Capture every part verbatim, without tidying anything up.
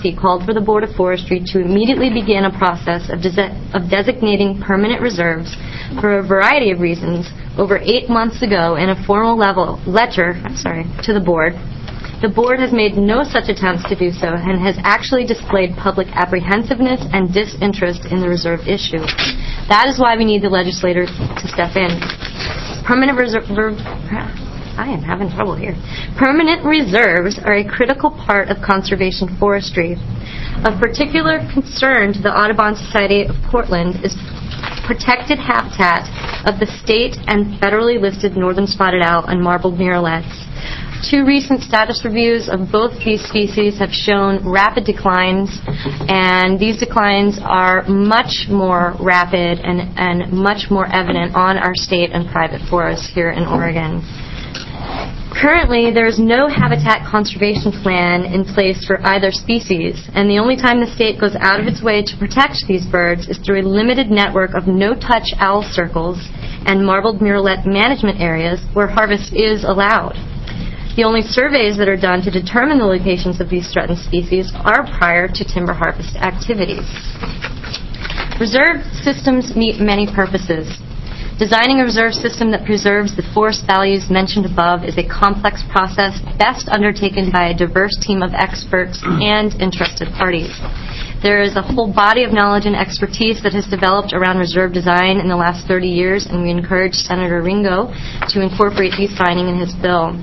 P called for the Board of Forestry to immediately begin a process of, des- of designating permanent reserves for a variety of reasons. Over eight months ago, in a formal level letter, sorry, to the board, the board has made no such attempts to do so and has actually displayed public apprehensiveness and disinterest in the reserve issue. That is why we need the legislators to step in. Permanent reserve... I am having trouble here. Permanent reserves are a critical part of conservation forestry. Of particular concern to the Audubon Society of Portland is protected habitat of the state and federally listed northern spotted owl and marbled murrelets. Two recent status reviews of both these species have shown rapid declines, and these declines are much more rapid and, and much more evident on our state and private forests here in Oregon. Currently, there is no habitat conservation plan in place for either species, and the only time the state goes out of its way to protect these birds is through a limited network of no-touch owl circles and marbled murrelet management areas where harvest is allowed. The only surveys that are done to determine the locations of these threatened species are prior to timber harvest activities. Reserve systems meet many purposes. Designing a reserve system that preserves the forest values mentioned above is a complex process best undertaken by a diverse team of experts and interested parties. There is a whole body of knowledge and expertise that has developed around reserve design in the last thirty years, and we encourage Senator Ringo to incorporate these findings in his bill.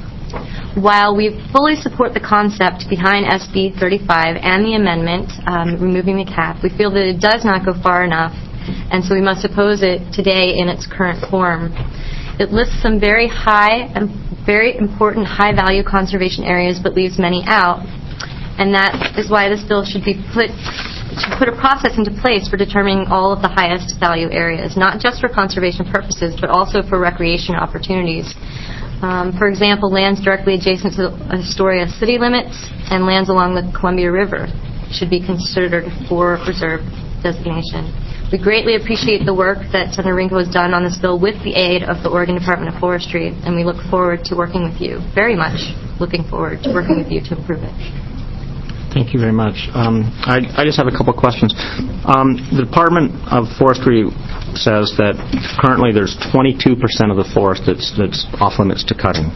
While we fully support the concept behind S B thirty-five and the amendment um, removing the cap, we feel that it does not go far enough, and so we must oppose it today in its current form. It lists some very high and very important high-value conservation areas, but leaves many out, and that is why this bill should be put should put a process into place for determining all of the highest value areas, not just for conservation purposes, but also for recreation opportunities. Um, for example, lands directly adjacent to Astoria city limits and lands along the Columbia River should be considered for reserve designation. We greatly appreciate the work that Senator Ringo has done on this bill with the aid of the Oregon Department of Forestry, and we look forward to working with you, very much looking forward to working with you to improve it. Thank you very much. Um, I, I just have a couple of questions. Um, the Department of Forestry says that currently there's twenty-two percent of the forest that's, that's off limits to cutting.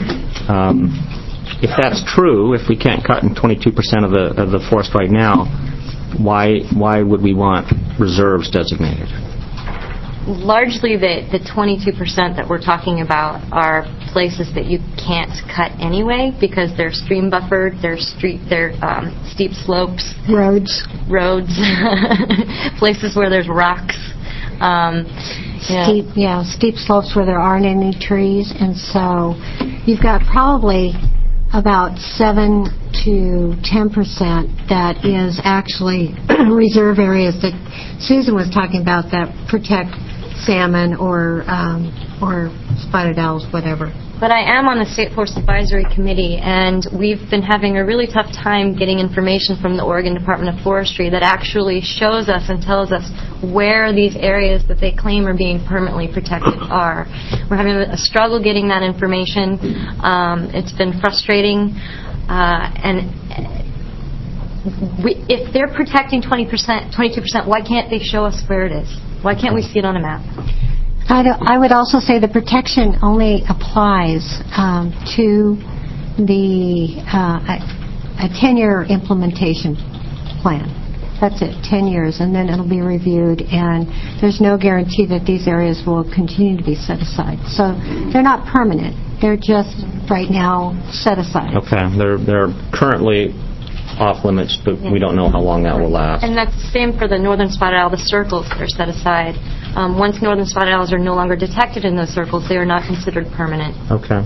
Um, if that's true, if we can't cut in twenty-two percent of the of the forest right now, why why would we want reserves designated? Largely, the, the twenty-two percent that we're talking about are places that you can't cut anyway because they're stream buffered, they're street, they're um, steep slopes, roads, roads, places where there's rocks. Um, yeah. Steep, yeah, steep slopes where there aren't any trees, and so you've got probably about seven to ten percent that is actually reserve areas that Susan was talking about that protect salmon or um, or spotted owls, whatever. But I am on the State Forest Advisory Committee, and we've been having a really tough time getting information from the Oregon Department of Forestry that actually shows us and tells us where these areas that they claim are being permanently protected are. We're having a struggle getting that information. Um, it's been frustrating, uh, and we, if they're protecting twenty percent, twenty-two percent, why can't they show us where it is? Why can't we see it on a map? I would also say the protection only applies um, to the uh, a ten-year implementation plan. That's it, ten years, and then it'll be reviewed, and there's no guarantee that these areas will continue to be set aside. So they're not permanent. They're just right now set aside. Okay. They're they're currently off limits, but yeah. We don't know how long that will last. And that's the same for the northern spotted owl, the circles that are set aside. Um, once northern spotted owls are no longer detected in those circles, they are not considered permanent. Okay.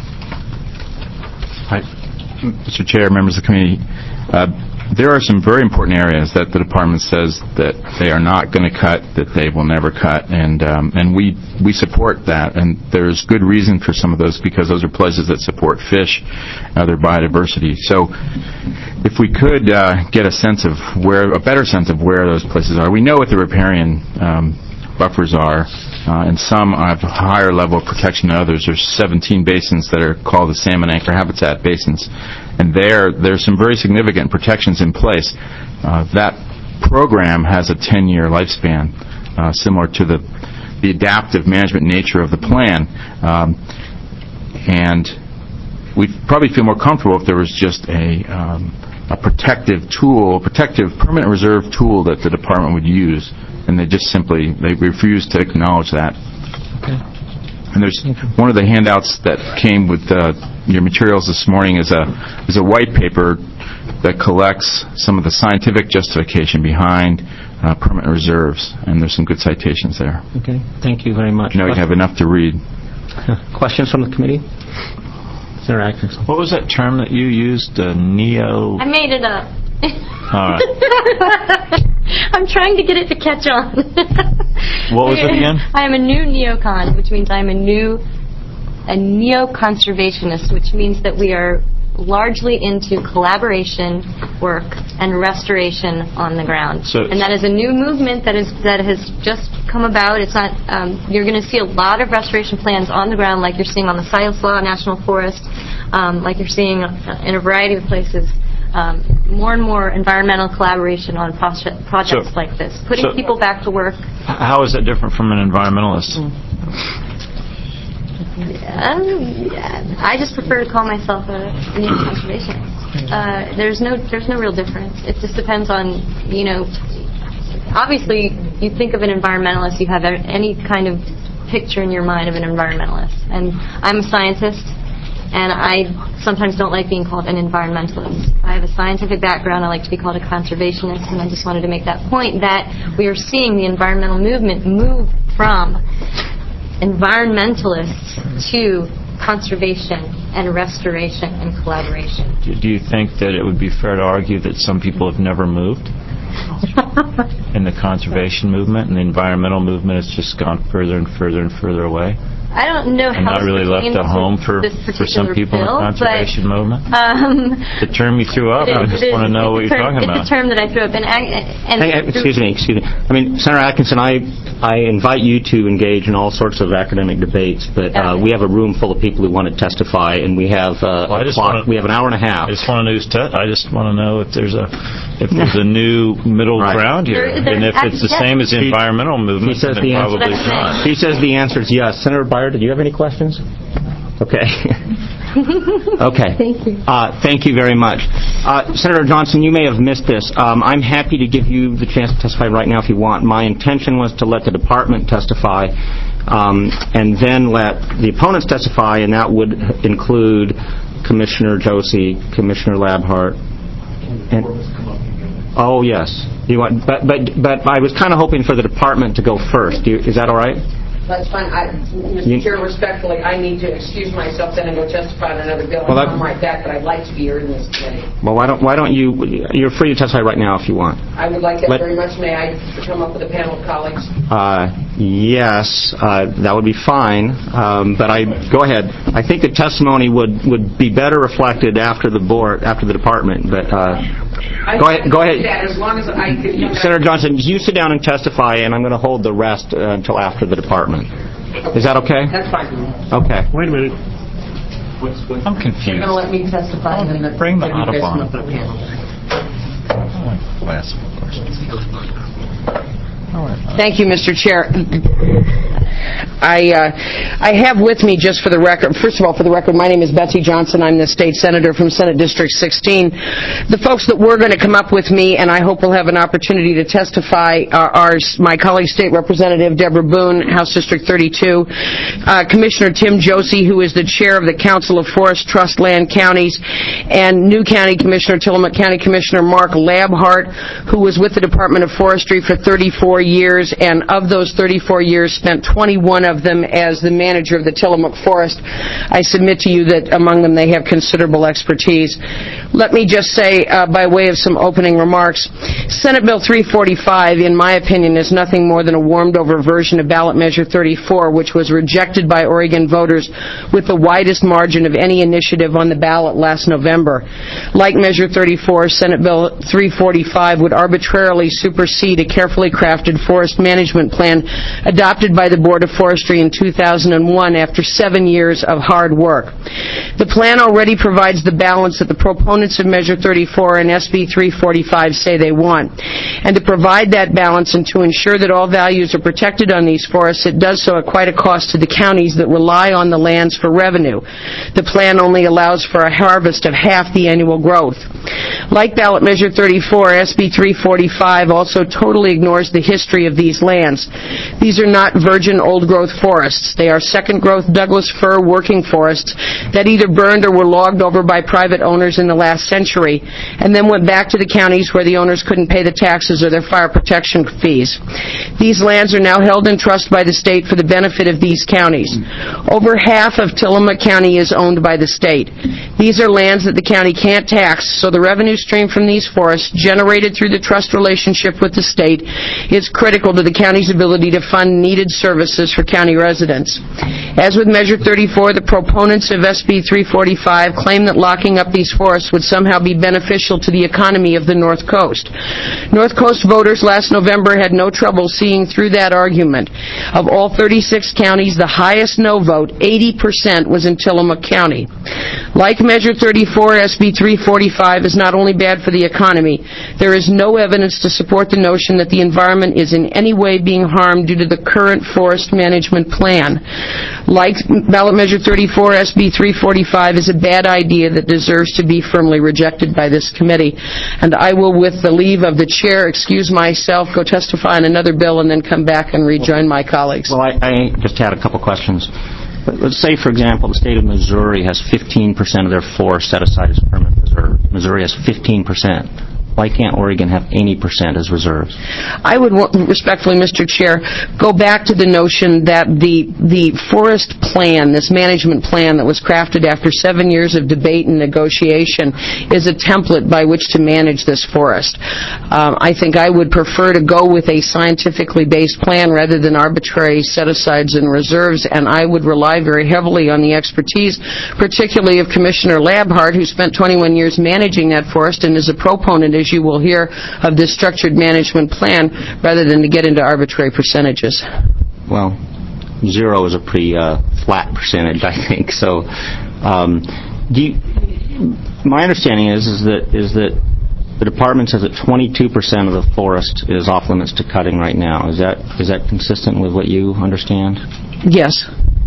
Hi, Mister Chair, members of the committee. Uh, there are some very important areas that the department says that they are not going to cut, that they will never cut, and um, and we we support that. And there's good reason for some of those because those are places that support fish, other biodiversity. So, if we could uh, get a sense of where, a better sense of where those places are. We know what the riparian um, buffers are, uh, and some have a higher level of protection than others. There's seventeen basins that are called the salmon anchor habitat basins, and there there's some very significant protections in place. Uh, that program has a ten-year lifespan, uh, similar to the the adaptive management nature of the plan, um, and we probably feel more comfortable if there was just a um, a protective tool, protective permanent reserve tool that the department would use, and they just simply they refuse to acknowledge that. Okay. And there's one of the handouts that came with uh, your materials this morning is a is a white paper that collects some of the scientific justification behind uh, permanent reserves, and there's some good citations there. Okay. Thank you very much. Now you have enough to read. Questions from the committee? Senator Atkinson. What was that term that you used? Uh, neo. I made it up. All right. I'm trying to get it to catch on. What was it again? I am a new neocon, which means I'm a new a neo-conservationist, which means that we are largely into collaboration work and restoration on the ground. So, and that is a new movement that is that has just come about. It's not. Um, you're going to see a lot of restoration plans on the ground, like you're seeing on the Sileslaw National Forest, um, like you're seeing in a variety of places. Um, more and more environmental collaboration on project, projects so, like this, putting so people back to work. How is that different from an environmentalist? Mm. Um, yeah, I just prefer to call myself a neo-conservationist. Uh, there's no, there's no real difference. It just depends on, you know, obviously you think of an environmentalist, you have any kind of picture in your mind of an environmentalist. And I'm a scientist, and I sometimes don't like being called an environmentalist. I have a scientific background. I like to be called a conservationist, and I just wanted to make that point that we are seeing the environmental movement move from environmentalists to conservation and restoration and collaboration. Do you think that it would be fair to argue that some people have never moved in the conservation movement, and the environmental movement has just gone further and further and further away? I don't know and how not really left a home for for some people bill, in the conservation but, movement. Um, the term you threw up, it, I just it, want to know what you're term, talking it's about. It's a term that I threw up, and, and hey, excuse me, excuse me. I mean, Senator Atkinson, I I invite you to engage in all sorts of academic debates, but uh, we have a room full of people who want to testify, and we have uh, well, a clock. We have an hour and a half. I just want to know. Te- I just want to know if there's a if there's a new middle right. ground here, there, and if it's the same as the he, environmental movement, he says then the it probably answer, not. He says the answer is yes. Senator Byer, did you have any questions? Okay. Okay. Thank you. Uh, thank you very much. Uh, Senator Johnson, you may have missed this. Um, I'm happy to give you the chance to testify right now if you want. My intention was to let the department testify um, and then let the opponents testify, and that would include Commissioner Josie, Commissioner Labhart. And, oh, yes. You want, but, but, but I was kind of hoping for the department to go first. Do you, is that all right? That's fine. I, Mister You, Chair, respectfully, I need to excuse myself then and go testify on another bill. Well, and that, I'm right back, but I'd like to be here in this committee. Well, why don't why don't you? You're free to testify right now if you want. I would like that Let, very much. May I come up with a panel of colleagues? Uh, yes, uh, that would be fine. Um, but I go ahead. I think the testimony would, would be better reflected after the board, after the department. But uh, go ahead. Go ahead. That as long as I can Senator Johnson, you sit down and testify, and I'm going to hold the rest uh, until after the department. Is that okay? That's fine. Okay. Wait a minute. I'm confused. You're going to let me testify and then Bring the you guys Audubon. come up with a panel. Last questions. Thank you, Mister Chair. I uh, I have with me, just for the record, first of all, for the record, my name is Betsy Johnson. I'm the state senator from Senate District sixteen. The folks that were going to come up with me, and I hope will have an opportunity to testify, are, are my colleague, State Representative Deborah Boone, House District thirty-two, uh, Commissioner Tim Josie, who is the chair of the Council of Forest Trust Land Counties, and new County Commissioner, Tillamook County Commissioner Mark Labhart, who was with the Department of Forestry for thirty-four years, and of those thirty-four years, spent twenty-one of them as the manager of the Tillamook Forest. I submit to you that among them they have considerable expertise. Let me just say, uh, by way of some opening remarks, Senate Bill three forty-five, in my opinion, is nothing more than a warmed-over version of Ballot Measure thirty-four, which was rejected by Oregon voters with the widest margin of any initiative on the ballot last November. Like Measure thirty-four, Senate Bill three forty-five would arbitrarily supersede a carefully crafted forest management plan adopted by the Board of Forestry Forestry in two thousand one after seven years of hard work. The plan already provides the balance that the proponents of Measure thirty-four and S B three forty-five say they want. And to provide that balance and to ensure that all values are protected on these forests, it does so at quite a cost to the counties that rely on the lands for revenue. The plan only allows for a harvest of half the annual growth. Like ballot measure thirty-four, S B three forty-five also totally ignores the history of these lands. These are not virgin old-growth forests. They are second-growth Douglas fir working forests that either burned or were logged over by private owners in the last century and then went back to the counties where the owners couldn't pay the taxes or their fire protection fees. These lands are now held in trust by the state for the benefit of these counties. Over half of Tillamook County is owned by the state. These are lands that the county can't tax, so the revenue stream from these forests, generated through the trust relationship with the state, is critical to the county's ability to fund needed services for county residents. As with Measure thirty-four, the proponents of S B three forty-five claim that locking up these forests would somehow be beneficial to the economy of the North Coast. North Coast voters last November had no trouble seeing through that argument. Of all thirty-six counties, the highest no vote, eighty percent, was in Tillamook County. Like Measure thirty-four, S B three forty-five is not only bad for the economy, there is no evidence to support the notion that the environment is in any way being harmed due to the current forest management plan. Like ballot measure thirty-four, S B three forty-five is a bad idea that deserves to be firmly rejected by this committee. And I will, with the leave of the chair, excuse myself, go testify on another bill, and then come back and rejoin my colleagues. Well, I, I just had a couple questions. Let's say, for example, the state of Missouri has fifteen percent of their forest set aside as permanent reserve. Missouri has fifteen percent. Why can't Oregon have eighty percent as reserves? I would respectfully, Mister Chair, go back to the notion that the the forest plan, this management plan that was crafted after seven years of debate and negotiation, is a template by which to manage this forest. Um, I think I would prefer to go with a scientifically based plan rather than arbitrary set-asides and reserves, and I would rely very heavily on the expertise, particularly of Commissioner Labhart, who spent twenty-one years managing that forest and is a proponent, as you will hear, of this structured management plan, rather than to get into arbitrary percentages. Well, zero is a pretty uh, flat percentage, I think. So, um, do you, my understanding is is that is that the department says that twenty-two percent of the forest is off limits to cutting right now. Is that is that consistent with what you understand? Yes.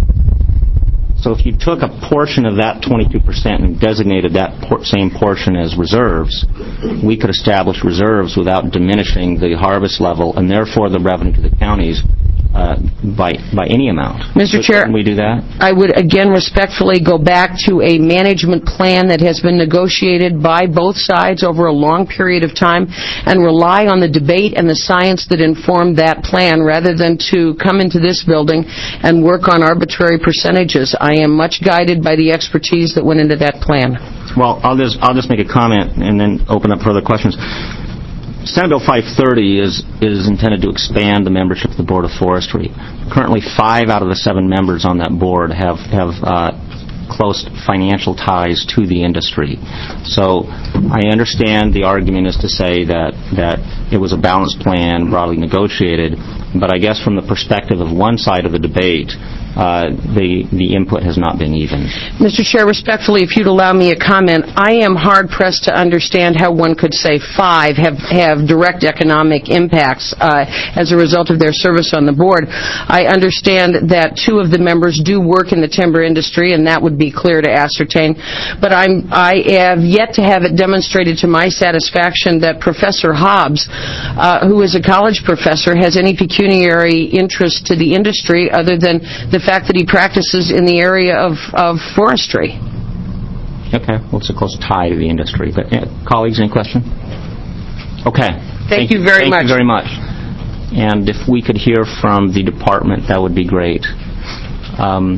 So if you took a portion of that twenty-two percent and designated that por- same portion as reserves, we could establish reserves without diminishing the harvest level and therefore the revenue to the counties uh, by by any amount. Mister So Chair, can we do that? I would again respectfully go back to a management plan that has been negotiated by both sides over a long period of time and rely on the debate and the science that informed that plan rather than to come into this building and work on arbitrary percentages. I am much guided by the expertise that went into that plan. Well, I'll just I'll just make a comment and then open up further questions. Senate Bill five thirty is is intended to expand the membership of the Board of Forestry. Currently, five out of the seven members on that board have have uh, close financial ties to the industry. So I understand the argument is to say that that it was a balanced plan, broadly negotiated, but I guess from the perspective of one side of the debate, Uh, the the input has not been even. Mister Chair, respectfully, if you'd allow me a comment, I am hard-pressed to understand how one could say five have, have direct economic impacts uh, as a result of their service on the board. I understand that two of the members do work in the timber industry, and that would be clear to ascertain. But I'm, I have yet to have it demonstrated to my satisfaction that Professor Hobbs, uh, who is a college professor, has any pecuniary interest to the industry other than the fact that he practices in the area of, of forestry. Okay. Well, it's a close tie to the industry. But uh, colleagues, any question? Okay. Thank, thank you very thank much. Thank you very much. And if we could hear from the department, that would be great. Um,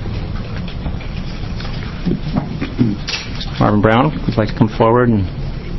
Marvin Brown, would you like to come forward? And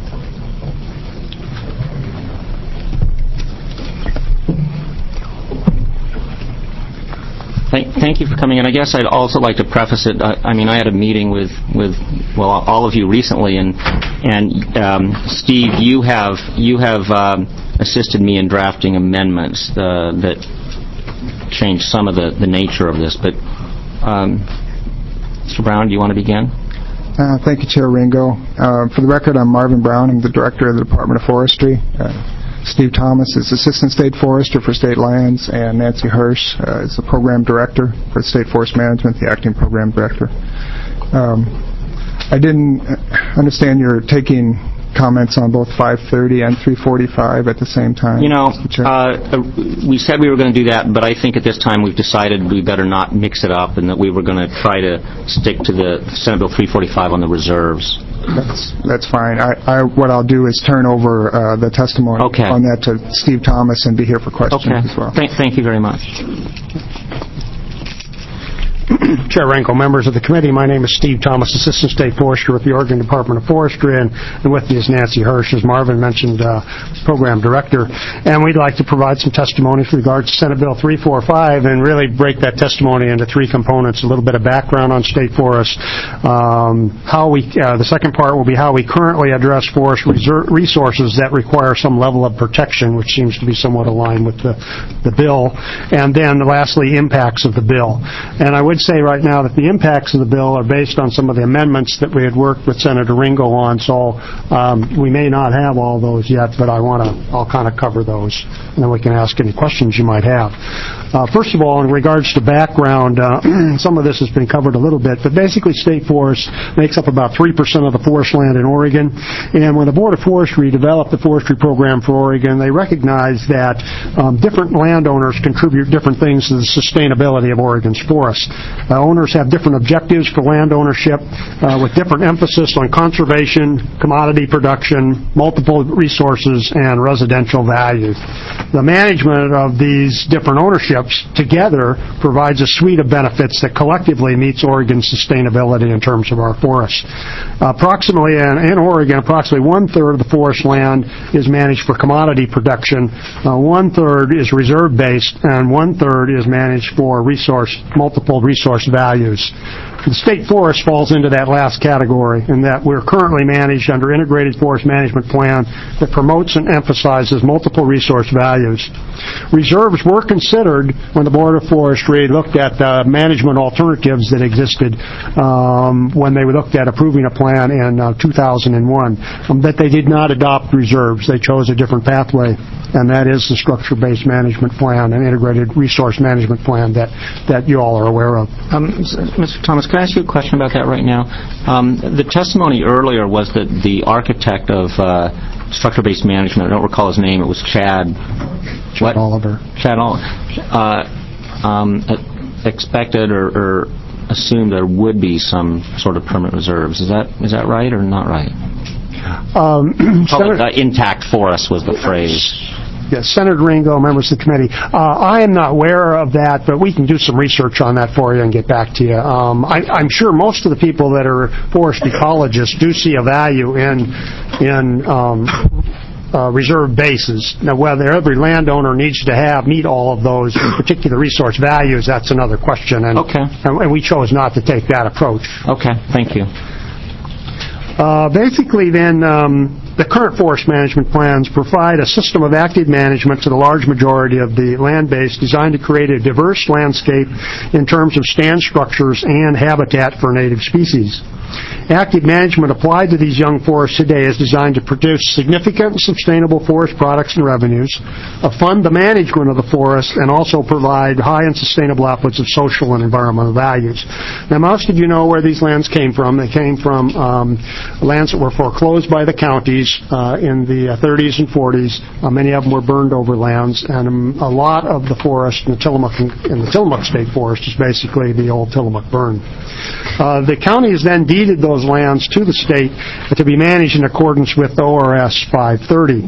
Thank, thank you for coming in. I guess I'd also like to preface it. I, I mean, I had a meeting with, with well, all of you recently, and and um, Steve, you have you have um, assisted me in drafting amendments uh, that change some of the, the nature of this. But, um, Mister Brown, do you want to begin? Uh, thank you, Chair Ringo. Uh, for the record, I'm Marvin Brown. I'm the Director of the Department of Forestry. Uh, Steve Thomas is Assistant State Forester for State Lands, and Nancy Hirsch uh, is the Program Director for State Forest Management, the Acting Program Director. Um, I didn't understand you're taking comments on both five thirty and three forty-five at the same time. You know, uh, we said we were going to do that, but I think at this time we've decided we better not mix it up and that we were going to try to stick to the Senate Bill three forty-five on the reserves. That's, that's fine. I, I, what I'll do is turn over uh, the testimony okay. on that to Steve Thomas and be here for questions okay. as well. Thank, thank you very much. Chair Ranko, members of the committee, my name is Steve Thomas, Assistant State Forester with the Oregon Department of Forestry, and, and with me is Nancy Hirsch, as Marvin mentioned, uh, Program Director. And we'd like to provide some testimony with regards to Senate Bill three forty-five and really break that testimony into three components, a little bit of background on state forests, um, how we, uh, the second part will be how we currently address forest reser- resources that require some level of protection, which seems to be somewhat aligned with the, the bill, and then lastly, impacts of the bill. And I would say right now that the impacts of the bill are based on some of the amendments that we had worked with Senator Ringo on, so um, we may not have all those yet, but I want to, I'll kind of cover those, and then we can ask any questions you might have. Uh, first of all, in regards to background, uh, some of this has been covered a little bit, but basically state forest makes up about three percent of the forest land in Oregon, and when the Board of Forestry developed the forestry program for Oregon, they recognized that um, different landowners contribute different things to the sustainability of Oregon's forests. Uh, owners have different objectives for land ownership uh, with different emphasis on conservation, commodity production, multiple resources, and residential value. The management of these different ownerships together provides a suite of benefits that collectively meets Oregon's sustainability in terms of our forests. Uh, approximately, in, in Oregon, approximately one-third of the forest land is managed for commodity production, uh, one-third is reserve-based, and one-third is managed for resource, multiple resource values. The state forest falls into that last category in that we're currently managed under Integrated Forest Management Plan that promotes and emphasizes multiple resource values. Reserves were considered when the Board of Forestry looked at the management alternatives that existed um, when they looked at approving a plan in uh, two thousand one, um, that they did not adopt reserves. They chose a different pathway, and that is the Structure-Based Management Plan and Integrated Resource Management Plan that, that you all are aware of. Um, Mister Thomas, can I ask you a question about that right now? Um, the testimony earlier was that the architect of uh, structure-based management, I don't recall his name, it was Chad... Chad what? Oliver. Chad Oliver. Uh, um, expected or, or assumed there would be some sort of permanent reserves. Is that is that right or not right? Um, Probably, uh, intact forest was the phrase. Yes, Senator Ringo, members of the committee. Uh, I am not aware of that, but we can do some research on that for you and get back to you. Um, I, I'm sure most of the people that are forest ecologists do see a value in in um, uh, reserve bases. Now, whether every landowner needs to have meet all of those particular resource values, that's another question. And, okay. and, and we chose not to take that approach. Okay, thank you. Uh, basically, then, um, the current forest management plans provide a system of active management to the large majority of the land base designed to create a diverse landscape in terms of stand structures and habitat for native species. Active management applied to these young forests today is designed to produce significant and sustainable forest products and revenues, uh, fund the management of the forest, and also provide high and sustainable outputs of social and environmental values. Now, most of you know where these lands came from. They came from um, lands that were foreclosed by the counties uh, in the uh, thirties and forties. Uh, many of them were burned over lands, and um, a lot of the forest in the Tillamook, in the Tillamook State Forest is basically the old Tillamook burn. Uh, the counties then deeded those lands to the state to be managed in accordance with O R S five thirty.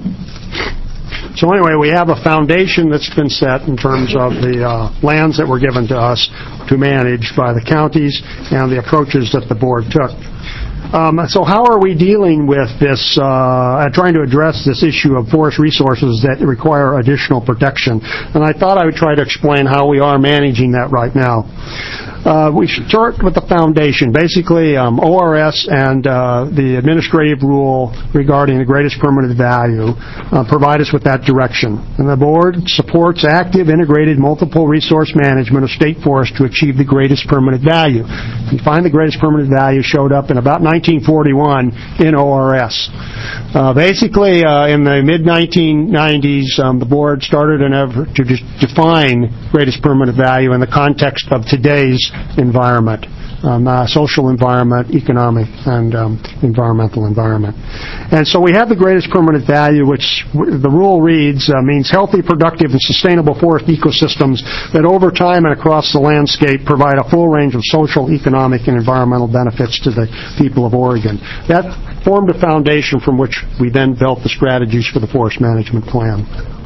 So anyway, we have a foundation that's been set in terms of the uh, lands that were given to us to manage by the counties and the approaches that the board took. Um, so how are we dealing with this, uh, trying to address this issue of forest resources that require additional protection? And I thought I would try to explain how we are managing that right now. Uh, we start with the foundation. Basically, um, O R S and uh, the administrative rule regarding the greatest permanent value uh, provide us with that direction. And the board supports active, integrated, multiple resource management of state forests to achieve the greatest permanent value. You find the greatest permanent value showed up in about nineteen forty-one in O R S. Uh, basically, uh, in the mid nineteen nineties, um, the board started an effort to just define greatest permanent value in the context of today's environment, um, uh, social environment, economic, and um, environmental environment. And so we have the greatest permanent value, which w- the rule reads, uh, means healthy, productive, and sustainable forest ecosystems that over time and across the landscape provide a full range of social, economic, and environmental benefits to the people of Oregon. That formed a foundation from which we then built the strategies for the forest management plan.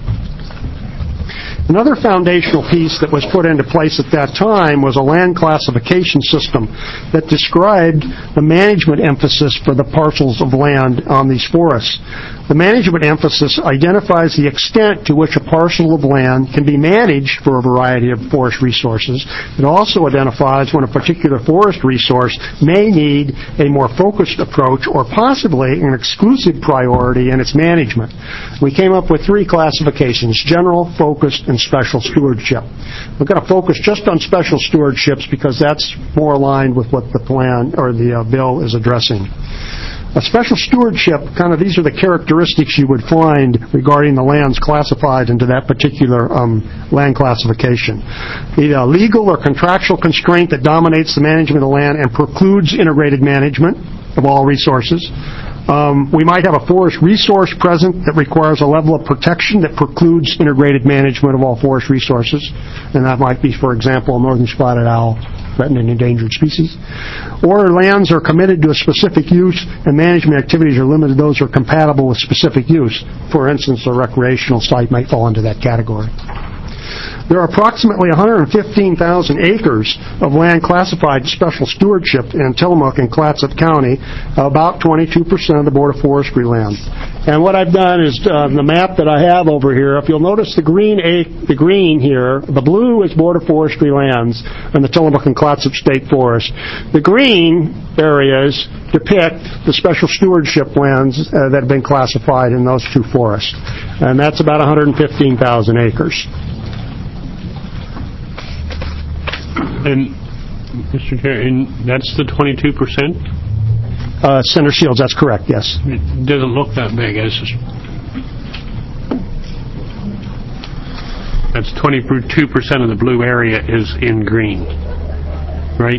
Another foundational piece that was put into place at that time was a land classification system that described the management emphasis for the parcels of land on these forests. The management emphasis identifies the extent to which a parcel of land can be managed for a variety of forest resources. It also identifies when a particular forest resource may need a more focused approach or possibly an exclusive priority in its management. We came up with three classifications: general, focused, and special stewardship. We're going to focus just on special stewardships because that's more aligned with what the plan or the uh, bill is addressing. A special stewardship, kind of these are the characteristics you would find regarding the lands classified into that particular um, land classification. The uh, legal or contractual constraint that dominates the management of land and precludes integrated management of all resources. Um, we might have a forest resource present that requires a level of protection that precludes integrated management of all forest resources. And that might be, for example, a northern spotted owl, threatened and endangered species. Or lands are committed to a specific use and management activities are limited to those who are compatible with specific use. For instance, a recreational site might fall into that category. There are approximately one hundred fifteen thousand acres of land classified special stewardship in Tillamook and Clatsop County, about twenty-two percent of the Board of Forestry land. And what I've done is uh, the map that I have over here, if you'll notice the green a- the green here, the blue is Board of Forestry lands and the Tillamook and Clatsop State Forest. The green areas depict the special stewardship lands uh, that have been classified in those two forests. And that's about one hundred fifteen thousand acres. And, Mister Chair, and that's the twenty-two percent? Uh, Senator Shields, that's correct, yes. It doesn't look that big. It's just, that's twenty-two percent of the blue area is in green, right?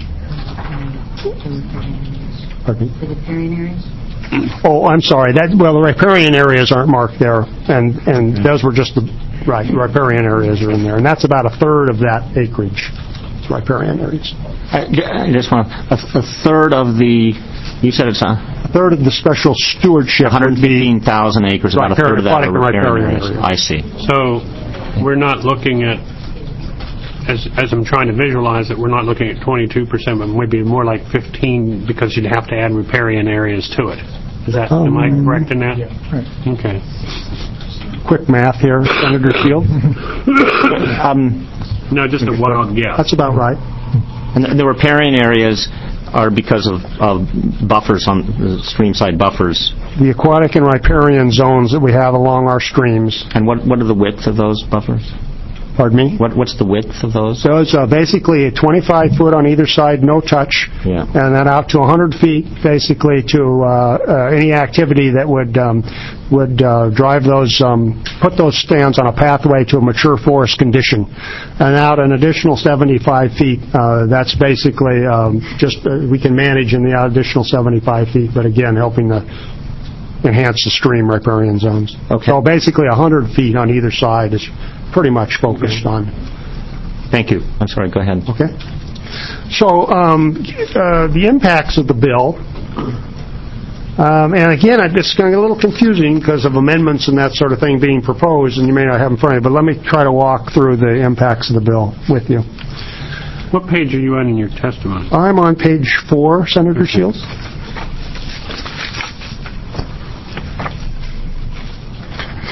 Pardon me? The riparian areas? Oh, I'm sorry. That, well, the riparian areas aren't marked there, and, and those were just the, right, riparian areas are in there, and that's about a third of that acreage. It's riparian areas. I, I just want a, a third of the. You said it's a, a third of the special stewardship. one hundred fifteen thousand acres. About a third of that are riparian areas. I see. So we're not looking at, as as I'm trying to visualize it, we're not looking at twenty-two percent, but maybe more like fifteen because you'd have to add riparian areas to it. Is that? Um, am I correct in that? Yeah. Right. Okay. Quick math here, Senator Shield. um, no, just a wild guess. That's about right. And the, the riparian areas are because of, of buffers on the streamside buffers. The aquatic and riparian zones that we have along our streams. And what what are the width of those buffers? Pardon me? What what's the width of those? So it's uh, basically twenty-five foot on either side, no touch, yeah. And then out to one hundred feet, basically, to uh, uh, any activity that would um, would uh, drive those, um, put those stands on a pathway to a mature forest condition, and out an additional seventy-five feet. Uh, that's basically um, just uh, we can manage in the additional seventy-five feet, but again, helping to enhance the stream riparian zones. Okay. So basically, one hundred feet on either side is pretty much focused on. Thank you. I'm sorry, go ahead. Okay. So um, uh, the impacts of the bill, um, and again, it's going to get a little confusing because of amendments and that sort of thing being proposed, and you may not have in front of you, but let me try to walk through the impacts of the bill with you. What page are you on in your testimony? I'm on page four, Senator Okay. Shields.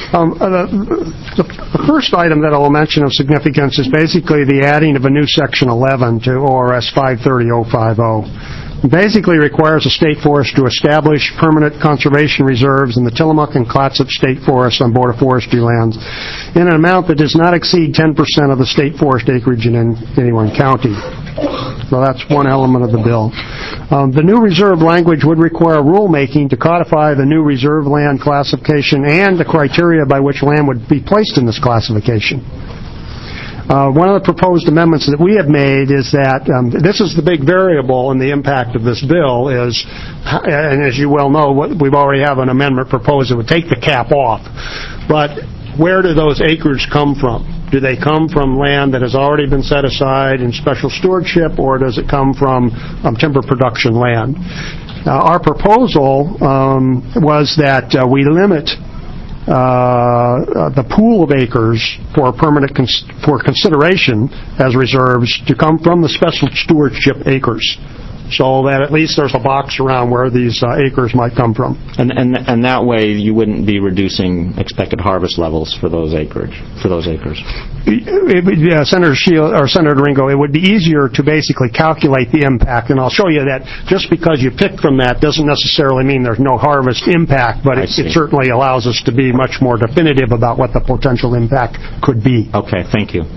Um, uh, the, the first item that I'll mention of significance is basically the adding of a new Section eleven to O R S five thirty oh fifty. It basically requires a state forest to establish permanent conservation reserves in the Tillamook and Clatsop State Forests on Board of Forestry lands in an amount that does not exceed ten percent of the state forest acreage in any one county. So that's one element of the bill. Um, the new reserve language would require rulemaking to codify the new reserve land classification and the criteria by which land would be placed in this classification. Uh, one of the proposed amendments that we have made is that um, this is the big variable in the impact of this bill is, and as you well know, we already have an amendment proposed that would take the cap off. But where do those acres come from? Do they come from land that has already been set aside in special stewardship, or does it come from um, timber production land? Uh, our proposal um, was that uh, we limit Uh, the pool of acres for permanent cons- for consideration as reserves to come from the special stewardship acres, so that at least there's a box around where these uh, acres might come from. And, and and that way you wouldn't be reducing expected harvest levels for those acreage for those acres. It, it, yeah, Senator Shield or Senator Ringo, it would be easier to basically calculate the impact, and I'll show you that just because you pick from that doesn't necessarily mean there's no harvest impact, but it, it certainly allows us to be much more definitive about what the potential impact could be. Okay, thank you.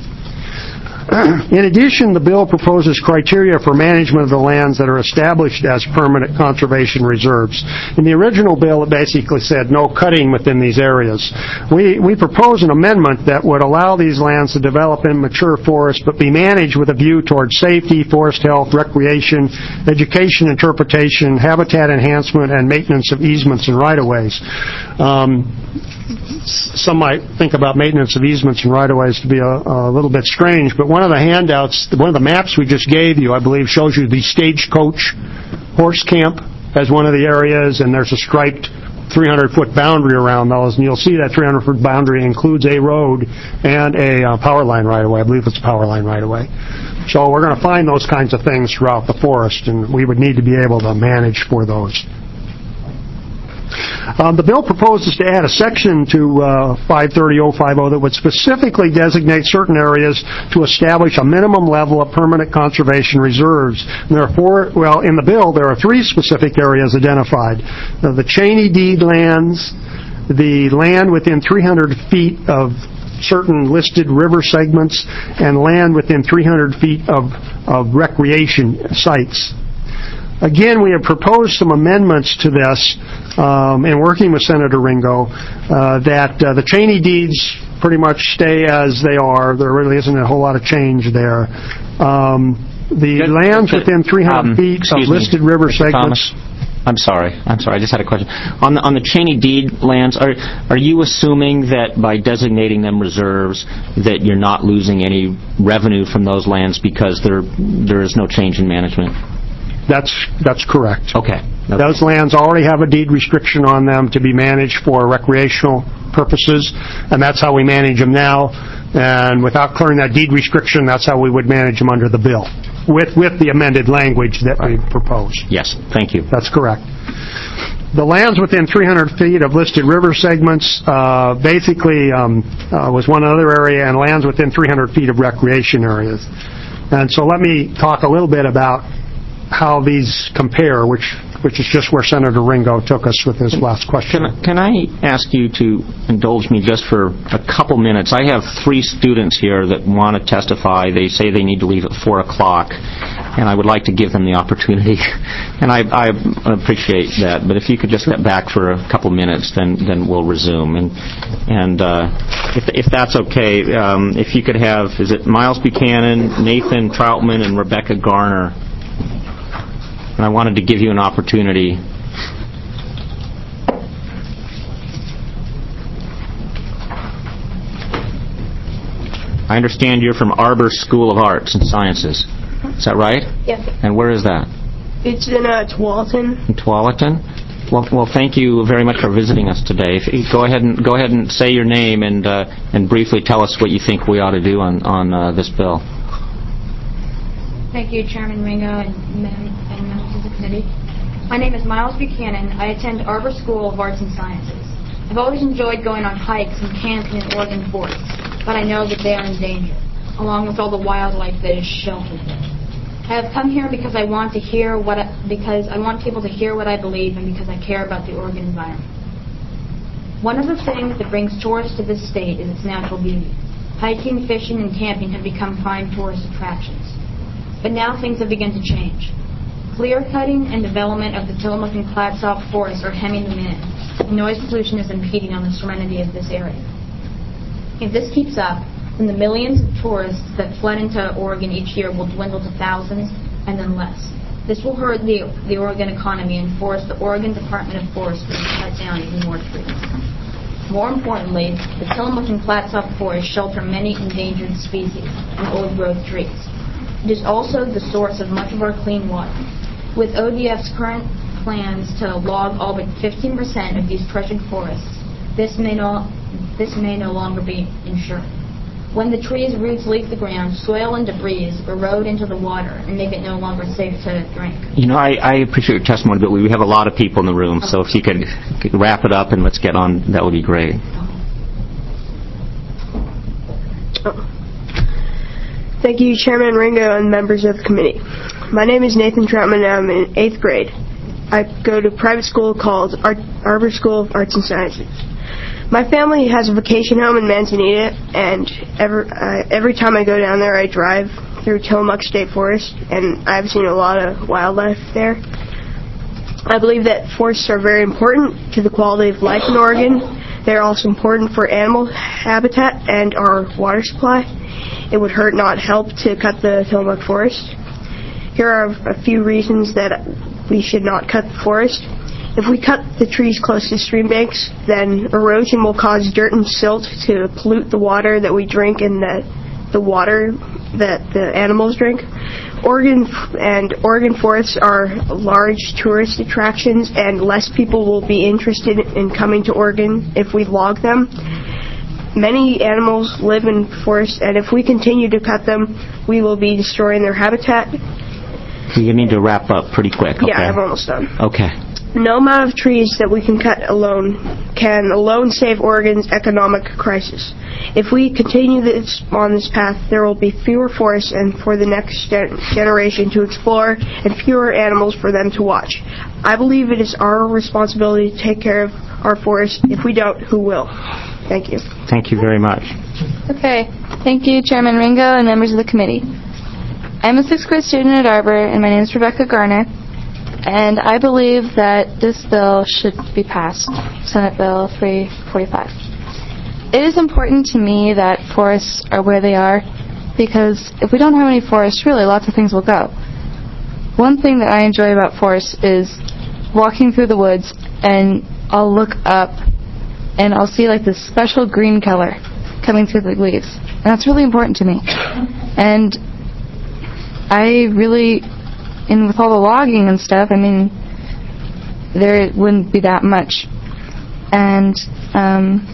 In addition, the bill proposes criteria for management of the lands that are established as permanent conservation reserves. In the original bill, it basically said no cutting within these areas. We, we propose an amendment that would allow these lands to develop in mature forests, but be managed with a view towards safety, forest health, recreation, education, interpretation, habitat enhancement, and maintenance of easements and right-of-ways. Um, Some might think about maintenance of easements and right-of-ways to be a, a little bit strange, but one of the handouts, one of the maps we just gave you, I believe, shows you the Stagecoach Horse Camp as one of the areas, and there's a striped three hundred foot boundary around those, and you'll see that three hundred foot boundary includes a road and a uh, power line right-of-way. I believe it's a power line right-of-way. So we're going to find those kinds of things throughout the forest, and we would need to be able to manage for those. Um, the bill proposes to add a section to uh, five thirty oh fifty that would specifically designate certain areas to establish a minimum level of permanent conservation reserves. And there are four, well, in the bill, there are three specific areas identified. Uh, the Cheney deed lands, the land within three hundred feet of certain listed river segments, and land within three hundred feet of, of recreation sites. Again, we have proposed some amendments to this um, in working with Senator Ringo uh, that uh, the Cheney deeds pretty much stay as they are. There really isn't a whole lot of change there. Um, the Good, lands good. within three hundred um, feet of listed me, river Mister segments. Thomas? I'm sorry. I'm sorry. I just had a question. On the, on the Cheney deed lands, are are you assuming that by designating them reserves that you're not losing any revenue from those lands because there there is no change in management? That's that's correct. Okay. okay. Those lands already have a deed restriction on them to be managed for recreational purposes, and that's how we manage them now. And without clearing that deed restriction, that's how we would manage them under the bill, with with the amended language that we propose. Yes. Thank you. That's correct. The lands within three hundred feet of listed river segments uh, basically um, uh, was one other area, and lands within three hundred feet of recreation areas. And so let me talk a little bit about how these compare, which which is just where Senator Ringo took us with his last question. Can, can I ask you to indulge me just for a couple minutes? I have three students here that want to testify. They say they need to leave at four o'clock, and I would like to give them the opportunity. And I, I appreciate that. But if you could just step back for a couple minutes, then then we'll resume. And and uh, if if that's okay, um, if you could have, is it Miles Buchanan, Nathan Troutman, and Rebecca Garner? And I wanted to give you an opportunity. I understand you're from Arbor School of Arts and Sciences. Is that right? Yes. And where is that? It's in uh, Tualatin. In Tualatin? Well, well, thank you very much for visiting us today. If you go ahead and go ahead and say your name and uh, and briefly tell us what you think we ought to do on on uh, this bill. Thank you, Chairman Ringo and, mem- and members of the committee. My name is Miles Buchanan. I attend Arbor School of Arts and Sciences. I've always enjoyed going on hikes and camping in Oregon forests, but I know that they are in danger, along with all the wildlife that is sheltered there. I have come here because I want to hear what I, because I want people to hear what I believe and because I care about the Oregon environment. One of the things that brings tourists to this state is its natural beauty. Hiking, fishing, and camping have become prime tourist attractions. But now things have begun to change. Clear cutting and development of the Tillamook and Clatsop forests are hemming them in, and noise pollution is impeding on the serenity of this area. If this keeps up, then the millions of tourists that flood into Oregon each year will dwindle to thousands and then less. This will hurt the, the Oregon economy and force the Oregon Department of Forestry to cut down even more trees. More importantly, the Tillamook and Clatsop forests shelter many endangered species and old-growth trees. It is also the source of much of our clean water. With O D F's current plans to log all but fifteen percent of these treasured forests, this may no, this may no longer be ensured. When the tree's roots leave the ground, soil and debris erode into the water and make it no longer safe to drink. You know, I, I appreciate your testimony, but we have a lot of people in the room, so if you could, could wrap it up and let's get on, that would be great. Thank you, Chairman Ringo and members of the committee. My name is Nathan Troutman, and I'm in eighth grade. I go to a private school called Ar- Arbor School of Arts and Sciences. My family has a vacation home in Manzanita, and every, uh, every time I go down there, I drive through Tillamook State Forest, and I've seen a lot of wildlife there. I believe that forests are very important to the quality of life in Oregon. They're also important for animal habitat and our water supply. It would hurt, not help, to cut the Tillamook forest. Here are a few reasons that we should not cut the forest. If we cut the trees close to stream banks, then erosion will cause dirt and silt to pollute the water that we drink and the, the water that the animals drink. Oregon and Oregon forests are large tourist attractions, and less people will be interested in coming to Oregon if we log them. Many animals live in forests, and if we continue to cut them, we will be destroying their habitat. You need to wrap up pretty quick, okay? Yeah, I'm almost done. Okay. No amount of trees that we can cut alone can alone save Oregon's economic crisis. If we continue this on this path, there will be fewer forests and for the next gen- generation to explore and fewer animals for them to watch. I believe it is our responsibility to take care of our forests. If we don't, who will? Thank you. Thank you very much. Okay. Thank you, Chairman Ringo and members of the committee. I'm a sixth grade student at Arbor, and my name is Rebecca Garner. And I believe that this bill should be passed, Senate Bill three forty-five. It is important to me that forests are where they are, because if we don't have any forests, really, lots of things will go. One thing that I enjoy about forests is walking through the woods, and I'll look up, and I'll see like this special green color coming through the leaves. And that's really important to me. And I really... And with all the logging and stuff, I mean, there wouldn't be that much. And um,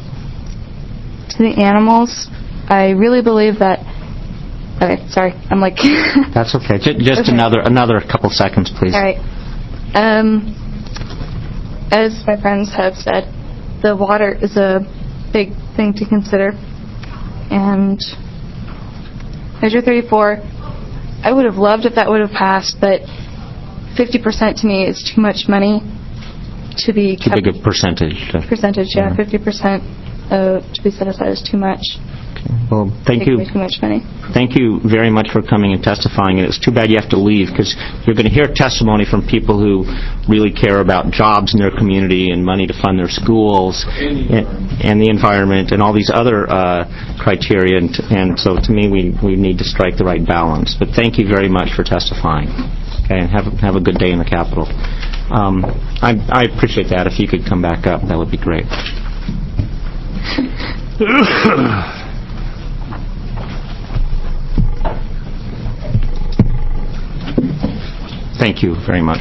to the animals, I really believe that... Okay, sorry, I'm like... That's okay. J- just okay. another another couple seconds, please. All right. Um, as my friends have said, the water is a big thing to consider. And Measure thirty-four... I would have loved if that would have passed, but fifty percent to me is too much money to be kept. Too big a percentage. To, percentage, yeah. yeah. fifty percent uh, to be set aside is too much. Okay. Well, thank you. Too much money. Thank you very much for coming and testifying. And it's too bad you have to leave, because you're going to hear testimony from people who really care about jobs in their community and money to fund their schools and, and the environment and all these other uh, criteria. And, and so, to me, we we need to strike the right balance. But thank you very much for testifying. Okay, and have have a good day in the Capitol. Um, I I appreciate that. If you could come back up, that would be great. Thank you very much.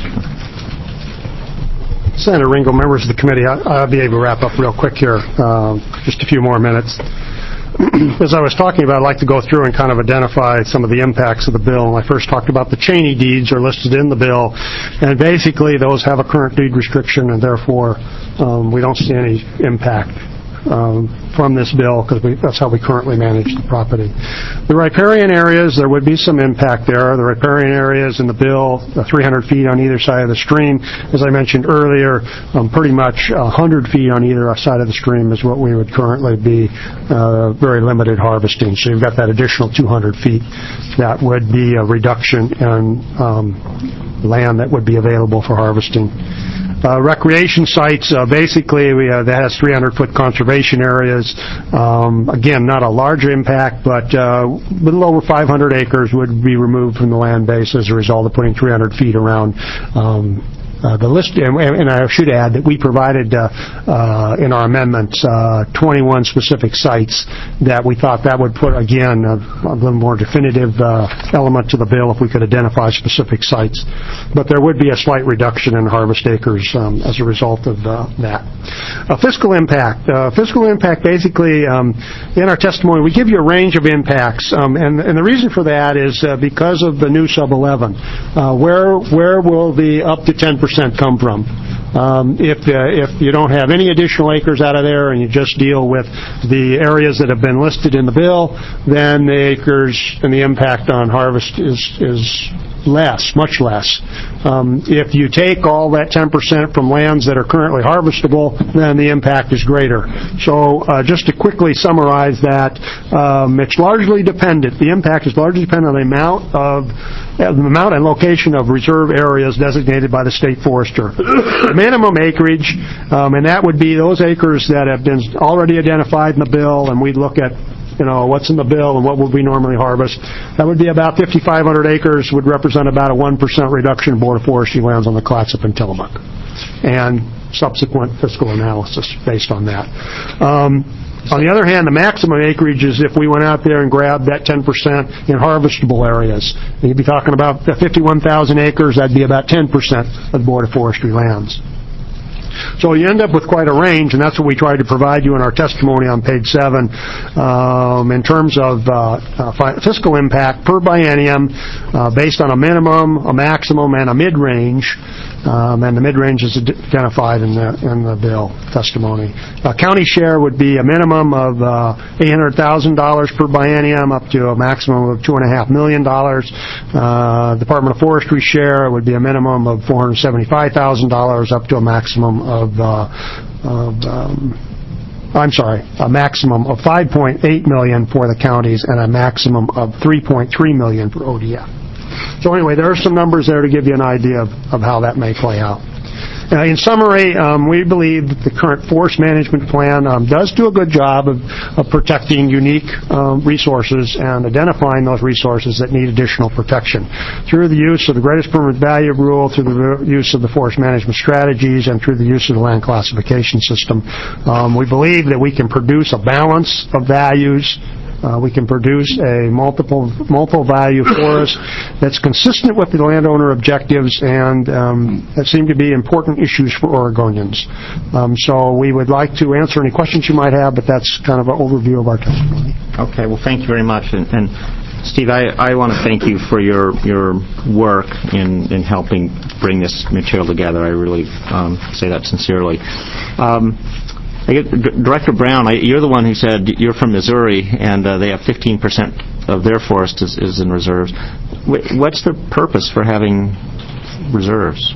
Senator Ringo, members of the committee, I, I'll be able to wrap up real quick here, uh, just a few more minutes. as I was talking about, I'd like to go through and kind of identify some of the impacts of the bill. And I first talked about the Cheney deeds are listed in the bill, and basically those have a current deed restriction, and therefore um, we don't see any impact Um, from this bill, because that's how we currently manage the property. The riparian areas, there would be some impact there. The riparian areas in the bill, uh, three hundred feet on either side of the stream. As I mentioned earlier, um, pretty much one hundred feet on either side of the stream is what we would currently be uh, very limited harvesting. So you've got that additional two hundred feet. That would be a reduction in um, land that would be available for harvesting. Uh, recreation sites, uh, basically, we, uh, that has three hundred foot conservation areas. Um, again, not a large impact, but uh, a little over five hundred acres would be removed from the land base as a result of putting three hundred feet around um, uh, the list. And, and I should add that we provided uh, uh, in our amendments uh, twenty-one specific sites that we thought that would put, again, a, a little more definitive uh, element to the bill if we could identify specific sites. But there would be a slight reduction in harvest acres um, as a result of uh, that. Uh, fiscal impact. Uh, fiscal impact, basically, um, in our testimony, we give you a range of impacts, um, and, and the reason for that is uh, because of the new sub eleven. Uh, where where will the up to ten percent come from? Um, if uh, if you don't have any additional acres out of there and you just deal with the areas that have been listed in the bill, then the acres and the impact on harvest is is less, much less. Um, if you take all that ten percent from lands that are currently harvestable, then the impact is greater. So uh, just to quickly summarize that, um, it's largely dependent, the impact is largely dependent on the amount of uh, the amount and location of reserve areas designated by the state forester. Minimum acreage, um, and that would be those acres that have been already identified in the bill, and we'd look at you know, what's in the bill and what would we normally harvest. That would be about fifty-five hundred acres, would represent about a one percent reduction in Board of Forestry lands on the Clatsop and Tillamook, and subsequent fiscal analysis based on that. Um, on the other hand, the maximum acreage is if we went out there and grabbed that ten percent in harvestable areas. And you'd be talking about fifty-one thousand acres, that'd be about ten percent of the Board of Forestry lands. So you end up with quite a range, and that's what we tried to provide you in our testimony on page seven. Um, in terms of uh, uh, fiscal impact per biennium, uh, based on a minimum, a maximum, and a mid-range. Um, and the mid-range is identified in the in the bill testimony. Uh, county share would be a minimum of uh, eight hundred thousand dollars per biennium up to a maximum of two point five million dollars. Uh, Department of Forestry share would be a minimum of four hundred seventy-five thousand dollars up to a maximum of, uh, of um, I'm sorry, a maximum of five point eight million dollars for the counties and a maximum of three point three million dollars for O D F. So anyway, there are some numbers there to give you an idea of, of how that may play out. Uh, in summary, um, we believe that the current forest management plan um, does do a good job of, of protecting unique um, resources and identifying those resources that need additional protection. Through the use of the greatest permanent value rule, through the use of the forest management strategies, and through the use of the land classification system, um, we believe that we can produce a balance of values. Uh, we can produce a multiple multiple value forest that's consistent with the landowner objectives and um, that seem to be important issues for Oregonians. Um, so we would like to answer any questions you might have, but that's kind of an overview of our testimony. Okay, well, thank you very much. And, and Steve, I, I want to thank you for your your work in, in helping bring this material together. I really um, say that sincerely. Um, I get, Director Brown, I, you're the one who said you're from Missouri, and uh, they have fifteen percent of their forest is, is in reserves. What's the purpose for having reserves?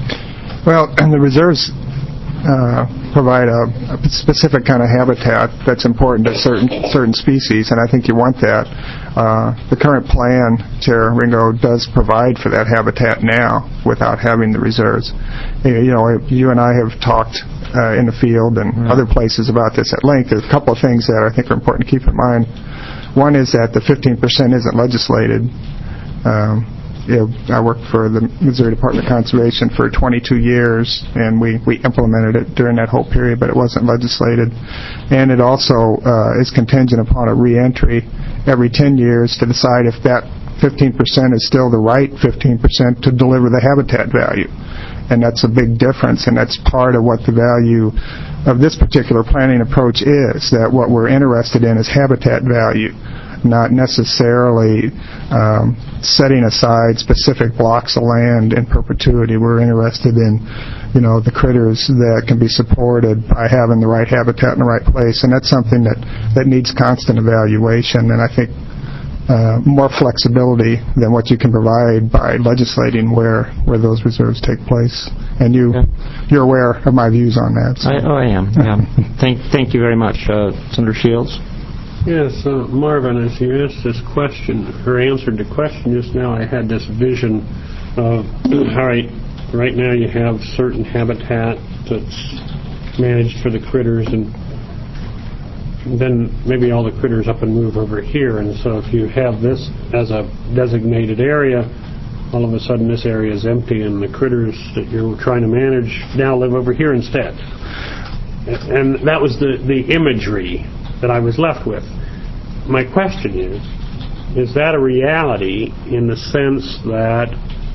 Well, and the reserves uh, provide a, a specific kind of habitat that's important to certain certain species, and I think you want that. Uh, the current plan, Chair Ringo, does provide for that habitat now without having the reserves. You know, you and I have talked uh, in the field and mm-hmm. other places about this at length. There's a couple of things that I think are important to keep in mind. One is that the fifteen percent isn't legislated. Um, you know, I worked for the Missouri Department of Conservation for twenty-two years, and we, we implemented it during that whole period, but it wasn't legislated. And it also uh, is contingent upon a reentry every ten years to decide if that fifteen percent is still the right fifteen percent to deliver the habitat value. And that's a big difference, and that's part of what the value of this particular planning approach is, that what we're interested in is habitat value, not necessarily um, setting aside specific blocks of land in perpetuity. We're interested in, you know, the critters that can be supported by having the right habitat in the right place, and that's something that, that needs constant evaluation, and I think uh, more flexibility than what you can provide by legislating where, where those reserves take place. And you, yeah. you're aware of my views on that. So. I, oh, I am. Yeah. thank, thank you very much. Uh, Senator Shields? Yes, uh, Marvin, as you asked this question, or answered the question just now, I had this vision of, all right, right now you have certain habitat that's managed for the critters, and then maybe all the critters up and move over here, and so if you have this as a designated area, all of a sudden this area is empty and the critters that you're trying to manage now live over here instead. And that was the, the imagery that I was left with. My question is, is that a reality in the sense that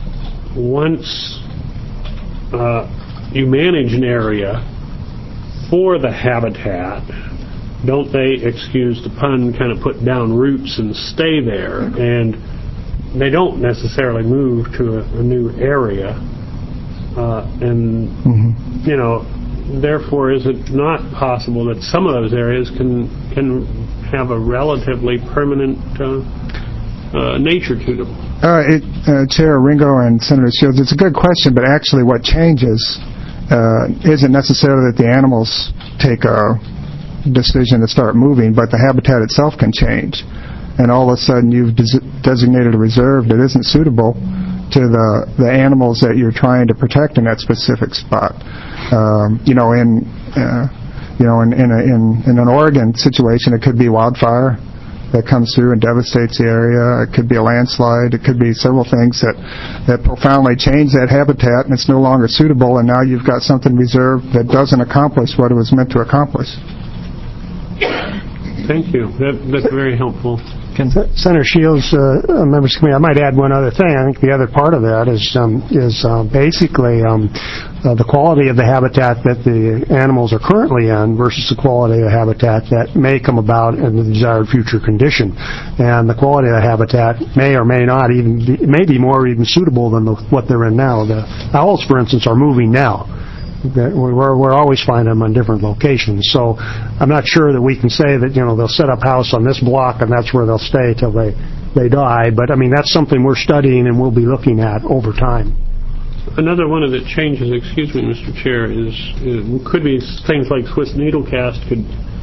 once uh, you manage an area for the habitat, don't they, excuse the pun, kind of put down roots and stay there, and they don't necessarily move to a, a new area, uh, and, mm-hmm. you know, therefore, is it not possible that some of those areas can can have a relatively permanent uh, uh, nature to them? Uh, it, uh, Chair Ringo and Senator Shields, it's a good question, but actually what changes uh, isn't necessarily that the animals take a decision to start moving, but the habitat itself can change. And all of a sudden you've des- designated a reserve that isn't suitable to the, the animals that you're trying to protect in that specific spot. Um, you know, in uh, you know, in in, a, in in an Oregon situation, it could be wildfire that comes through and devastates the area. It could be a landslide. It could be several things that that profoundly change that habitat, and it's no longer suitable. And now you've got something reserved that doesn't accomplish what it was meant to accomplish. Thank you. That, that's very helpful. Senator Shields, uh, members of the committee, I might add one other thing. I think the other part of that is um, is uh, basically um, uh, the quality of the habitat that the animals are currently in versus the quality of the habitat that may come about in the desired future condition. And the quality of the habitat may or may not even be, may be more even suitable than the, what they're in now. The owls, for instance, are moving now. We're, we're always finding them on different locations. So I'm not sure that we can say that, you know, they'll set up house on this block and that's where they'll stay till they, they die. But, I mean, that's something we're studying and we'll be looking at over time. Another one of the changes, excuse me, Mister Chair, is, is could be things like Swiss needle cast could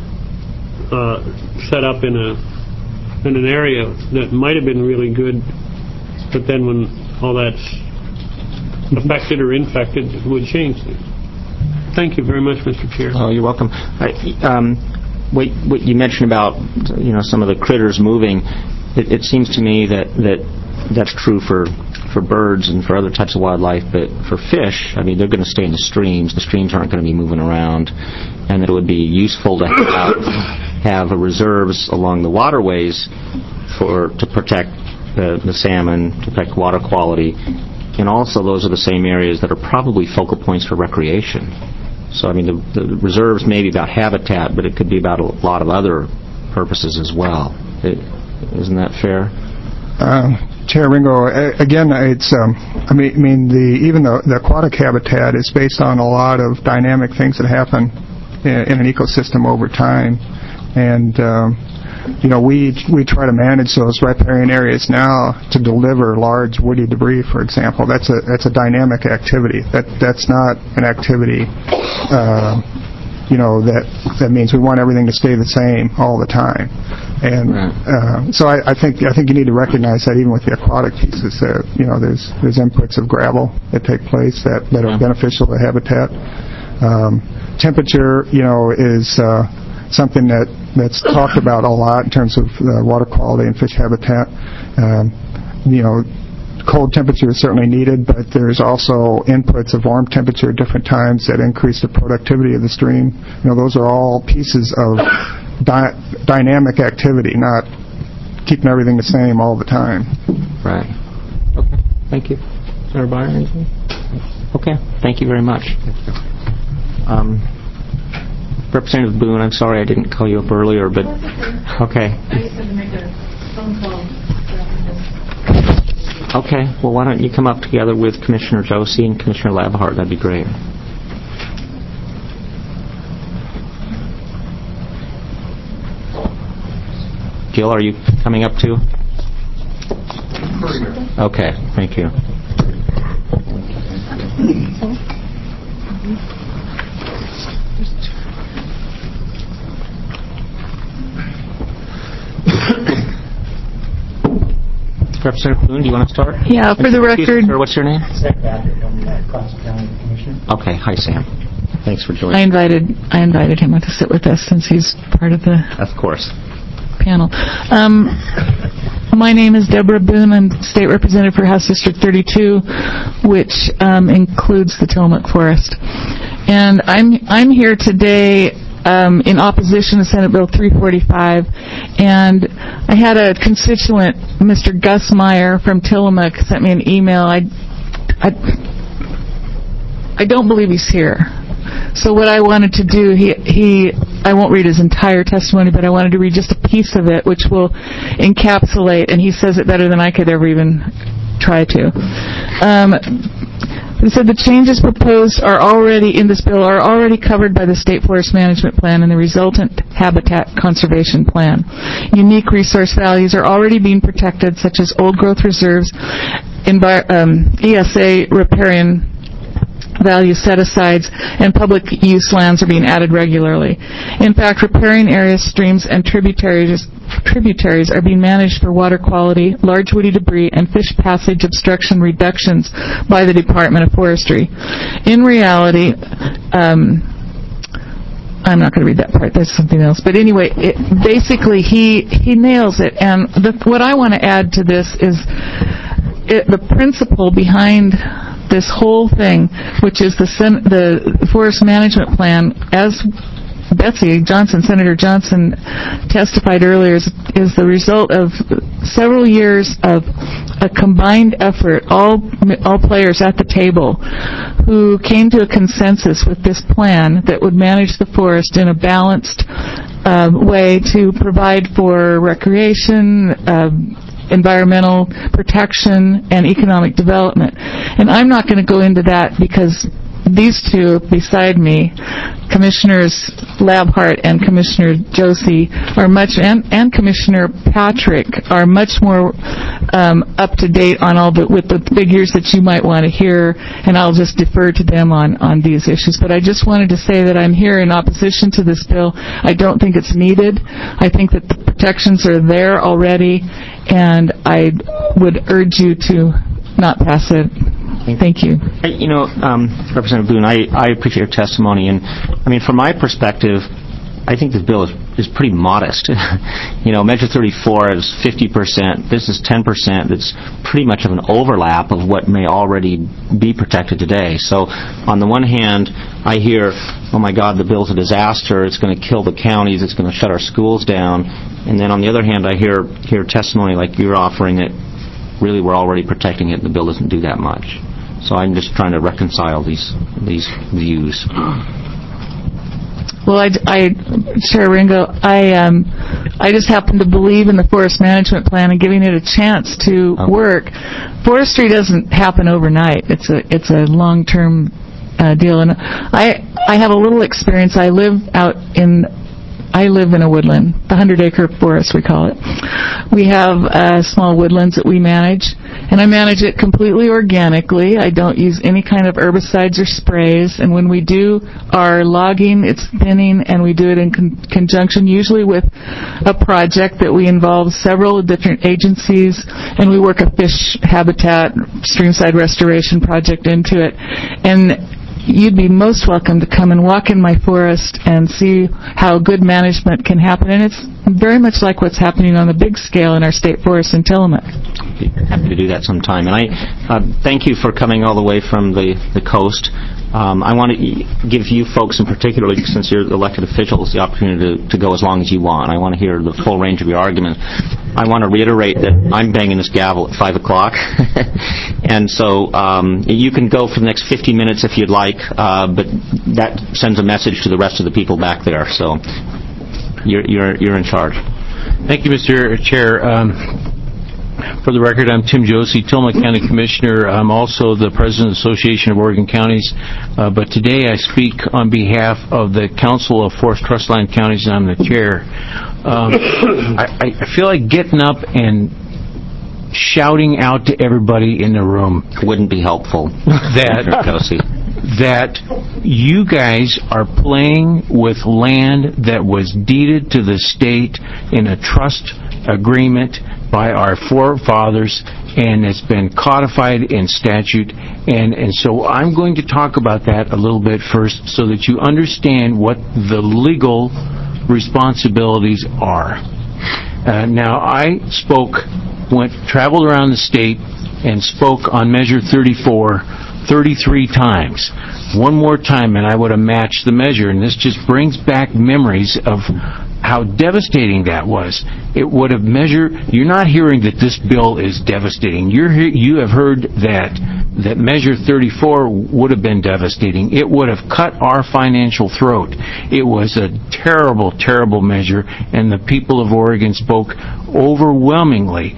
uh, set up in a in an area that might have been really good, but then when all that's affected or infected, it would change things. Thank you very much, Mister Chair. Oh, you're welcome. I, um, what, what you mentioned about, you know, some of the critters moving, it, it seems to me that, that that's true for, for birds and for other types of wildlife, but for fish, I mean, they're going to stay in the streams. The streams aren't going to be moving around, and it would be useful to have, have a reserves along the waterways for to protect the, the salmon, to protect water quality, and also those are the same areas that are probably focal points for recreation. So, I mean, the, the reserves may be about habitat, but it could be about a lot of other purposes as well. It, isn't that fair? Uh, Chair Ringo, again, it's um, I mean, I mean the even the, the aquatic habitat is based on a lot of dynamic things that happen in, in an ecosystem over time, and um, you know, we we try to manage those riparian areas now to deliver large woody debris, for example. That's a that's a dynamic activity. That that's not an activity, uh, you know, that that means we want everything to stay the same all the time. And uh, so I, I think I think you need to recognize that even with the aquatic pieces, uh, you know, there's there's inputs of gravel that take place that that are beneficial to habitat. Um, temperature, you know, is uh, something that that's talked about a lot in terms of uh, water quality and fish habitat. Um, you know, cold temperature is certainly needed, but there's also inputs of warm temperature at different times that increase the productivity of the stream. You know, those are all pieces of di- dynamic activity, not keeping everything the same all the time. Right. Okay. Thank you. Senator Byer, anything? Okay, thank you very much. Um, Representative Boone, I'm sorry I didn't call you up earlier, but okay. I just had to make a phone call. Okay, well, why don't you come up together with Commissioner Josie and Commissioner Labhart? That'd be great. Jill, are you coming up too? Okay, thank you. Representative Boone, do you want to start? Yeah, for the record. Sir, what's your name? Sam Patrick, I'm the Classic County Commissioner. Okay, hi Sam. Thanks for joining. I invited I invited him to sit with us since he's part of the Of course. panel. Um, my name is Deborah Boone. I'm State Representative for House District thirty-two, which um, includes the Tillamook Forest. And I'm I'm here today um, in opposition to Senate Bill three forty-five. And I had a constituent, Mister Gus Meyer from Tillamook, sent me an email. I, I, I don't believe he's here. So what I wanted to do, he, he, I won't read his entire testimony, but I wanted to read just a piece of it, which will encapsulate, and he says it better than I could ever even try to. Um, he said the changes proposed are already in this bill are already covered by the State Forest Management Plan and the resultant Habitat Conservation Plan. Unique resource values are already being protected, such as old growth reserves, envi- um, E S A riparian value set-asides, and public use lands are being added regularly. In fact, riparian areas, streams, and tributaries tributaries are being managed for water quality, large woody debris, and fish passage obstruction reductions by the Department of Forestry. In reality, um, I'm not going to read that part. There's something else. But anyway, it, basically, he he nails it. And the, what I want to add to this is it, the principle behind this whole thing, which is the Sen- the Forest Management Plan, as Betsy Johnson, Senator Johnson testified earlier, is, is the result of several years of a combined effort, all all players at the table, who came to a consensus with this plan that would manage the forest in a balanced uh, way to provide for recreation, uh, environmental protection, and economic development. And I'm not going to go into that because these two beside me, Commissioners Labhart and Commissioner Josie, are much, and, and Commissioner Patrick are much more um, up to date on all the with the figures that you might want to hear, and I'll just defer to them on on these issues. But I just wanted to say that I'm here in opposition to this bill. I don't think it's needed. I think that the protections are there already, and I would urge you to not pass it. Thank you. You know, um, Representative Boone, I, I appreciate your testimony, and I mean, from my perspective, I think this bill is, is pretty modest. You know, Measure thirty-four is fifty percent. This is ten percent. It's pretty much of an overlap of what may already be protected today. So, on the one hand, I hear, oh my God, the bill's a disaster. It's going to kill the counties. It's going to shut our schools down. And then on the other hand, I hear hear testimony like you're offering that really we're already protecting it and the bill doesn't do that much. So I'm just trying to reconcile these these views. Well, I, I Chair Ringo, I um, I just happen to believe in the Forest Management Plan and giving it a chance to okay. work. Forestry doesn't happen overnight. It's a it's a long-term uh, deal, and I I have a little experience. I live out in. I live in a woodland, the hundred-acre forest, we call it. We have uh, small woodlands that we manage, and I manage it completely organically. I don't use any kind of herbicides or sprays, and when we do our logging, it's thinning, and we do it in con- conjunction usually with a project that we involve several different agencies, and we work a fish habitat, streamside restoration project into it. And you'd be most welcome to come and walk in my forest and see how good management can happen. And it's very much like what's happening on the big scale in our state forest in Tillamook. Happy to do that sometime. And I uh, thank you for coming all the way from the, the coast. Um, I want to give you folks in particular, since you're elected officials, the opportunity to, to go as long as you want. I want to hear the full range of your argument. I want to reiterate that I'm banging this gavel at five o'clock, and so um, you can go for the next fifteen minutes if you'd like, uh, but that sends a message to the rest of the people back there. So you're you're you're in charge. Thank you, Mister Chair. Um, For the record, I'm Tim Josie, Tillamook County Commissioner. I'm also the President of the Association of Oregon Counties. Uh, but today I speak on behalf of the Council of Forest Trustland Counties, and I'm the chair. Um, I, I feel like getting up and shouting out to everybody in the room. Wouldn't be helpful. That, that you guys are playing with land that was deeded to the state in a trust agreement by our forefathers, and it's been codified in statute. And, and so I'm going to talk about that a little bit first so that you understand what the legal responsibilities are. Uh, now, I spoke, went, traveled around the state and spoke on Measure thirty-four thirty-three times. One more time and I would have matched the measure, and this just brings back memories of how devastating that was. It would have measured, you're not hearing that this bill is devastating. You're you have heard that that Measure thirty-four would have been devastating. It would have cut our financial throat. It was a terrible, terrible measure, and the people of Oregon spoke overwhelmingly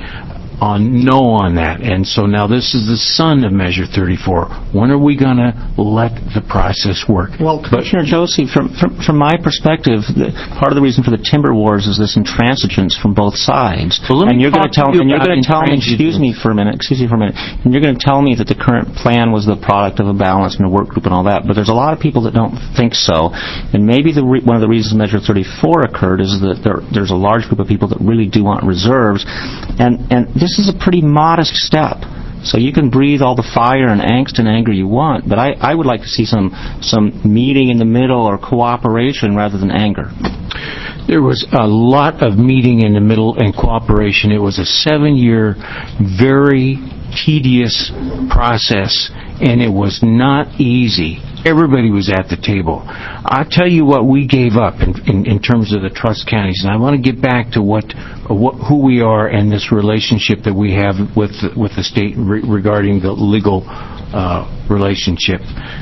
on no on that. And so now this is the son of Measure thirty-four. When are we going to let the process work? Well, Commissioner Josie, from, from from my perspective, the, part of the reason for the timber wars is this intransigence from both sides. Well, and you're going to tell you and you're going to tell me, excuse me for a minute, excuse me for a minute, and you're going to tell me that the current plan was the product of a balance and a work group and all that. But there's a lot of people that don't think so. And maybe the re- one of the reasons Measure thirty-four occurred is that there, there's a large group of people that really do want reserves, and and this is a pretty modest step. So you can breathe all the fire and angst and anger you want, but I, I would like to see some some meeting in the middle or cooperation rather than anger. There was a lot of meeting in the middle and cooperation. It was a seven-year, very tedious process, and it was not easy. Everybody was at the table. I'll tell you what we gave up in, in, in terms of the trust counties, and I want to get back to what, what who we are and this relationship that we have with the, with the state re- regarding the legal uh, relationship.